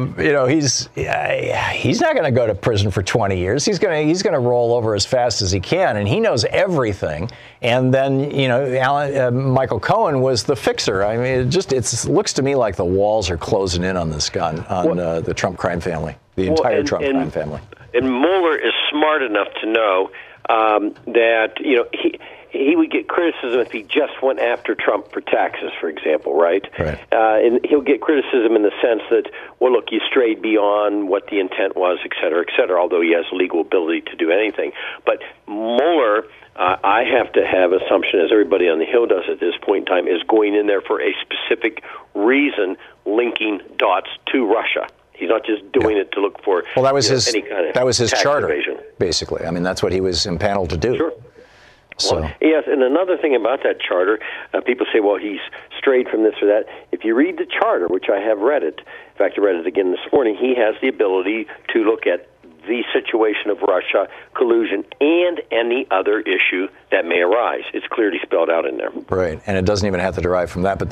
he's not going to go to prison for 20 years. He's going to roll over as fast as he can, and he knows everything. And then Michael Cohen was the fixer. I mean, it looks to me like the walls are closing in on this gun on the Trump crime family, the entire Trump crime family. And Mueller is smart enough to know that he would get criticism if he just went after Trump for taxes, for example, right? And he'll get criticism in the sense that, well, look, you strayed beyond what the intent was, et cetera, although he has legal ability to do anything. But Mueller, I have to have assumption, as everybody on the Hill does at this point in time, is going in there for a specific reason, linking dots to Russia. He's not just doing it to look for that was his tax charter, evasion. Basically. I mean, that's what he was impaneled to do. Sure. So. Well, yes, and another thing about that charter, people say, well, he's strayed from this or that. If you read the charter, which I have read it, in fact, I read it again this morning, he has the ability to look at the situation of Russia, collusion, and any other issue that may arise. It's clearly spelled out in there. Right, and it doesn't even have to derive from that. But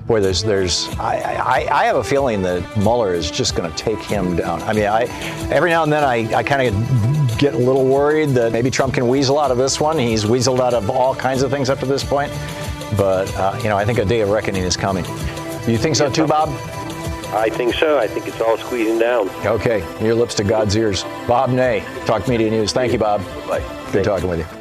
I have a feeling that Mueller is just going to take him down. I mean, every now and then I kind of get a little worried that maybe Trump can weasel out of this one. He's weaseled out of all kinds of things up to this point. But, I think a day of reckoning is coming. Do you think so too, Bob? I think so. I think it's all squeezing down. Okay. Your lips to God's ears. Bob Ney, Talk Media News. Thank you, Bob. Bye. Good talking with you.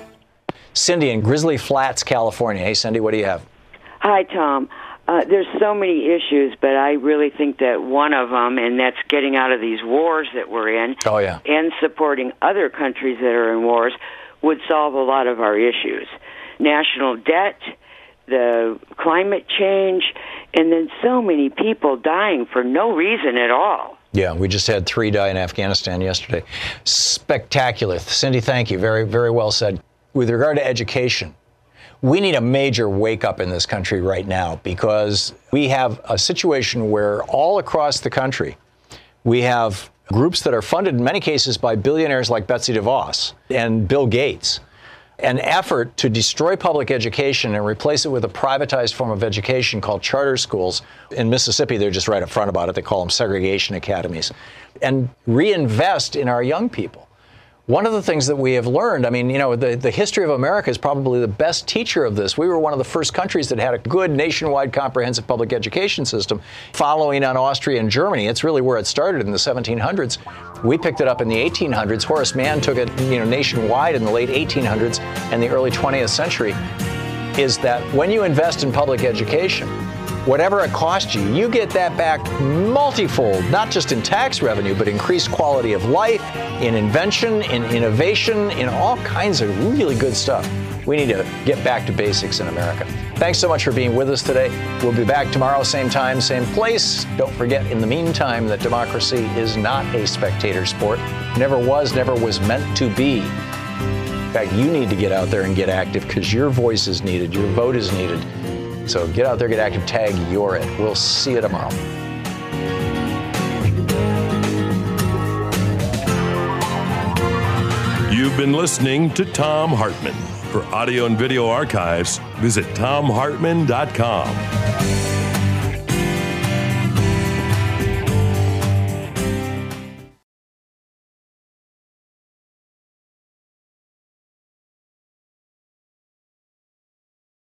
Cindy in Grizzly Flats, California. Hey, Cindy, what do you have? Hi, Tom. There's so many issues, but I really think that one of them, and that's getting out of these wars that we're in, and supporting other countries that are in wars, would solve a lot of our issues. National debt, the climate change, and then so many people dying for no reason at all. Yeah, we just had 3 die in Afghanistan yesterday. Spectacular. Cindy, thank you. Very, very well said. With regard to education, we need a major wake-up in this country right now, because we have a situation where all across the country we have groups that are funded in many cases by billionaires like Betsy DeVos and Bill Gates. An effort to destroy public education and replace it with a privatized form of education called charter schools. In Mississippi, they're just right up front about it. They call them segregation academies. And reinvest in our young people. One of the things that we have learned, I mean, the history of America is probably the best teacher of this. We were one of the first countries that had a good nationwide comprehensive public education system, following on Austria and Germany. It's really where it started in the 1700s. We picked it up in the 1800s. Horace Mann took it, nationwide in the late 1800s and the early 20th century. Is that when you invest in public education, whatever it costs you, you get that back multifold, not just in tax revenue, but increased quality of life, in invention, in innovation, in all kinds of really good stuff. We need to get back to basics in America. Thanks so much for being with us today. We'll be back tomorrow, same time, same place. Don't forget, in the meantime, that democracy is not a spectator sport. Never was meant to be. In fact, you need to get out there and get active, because your voice is needed, your vote is needed. So get out there, get active, tag You're It. We'll see you tomorrow. You've been listening to Thom Hartmann. For audio and video archives, visit thomhartmann.com.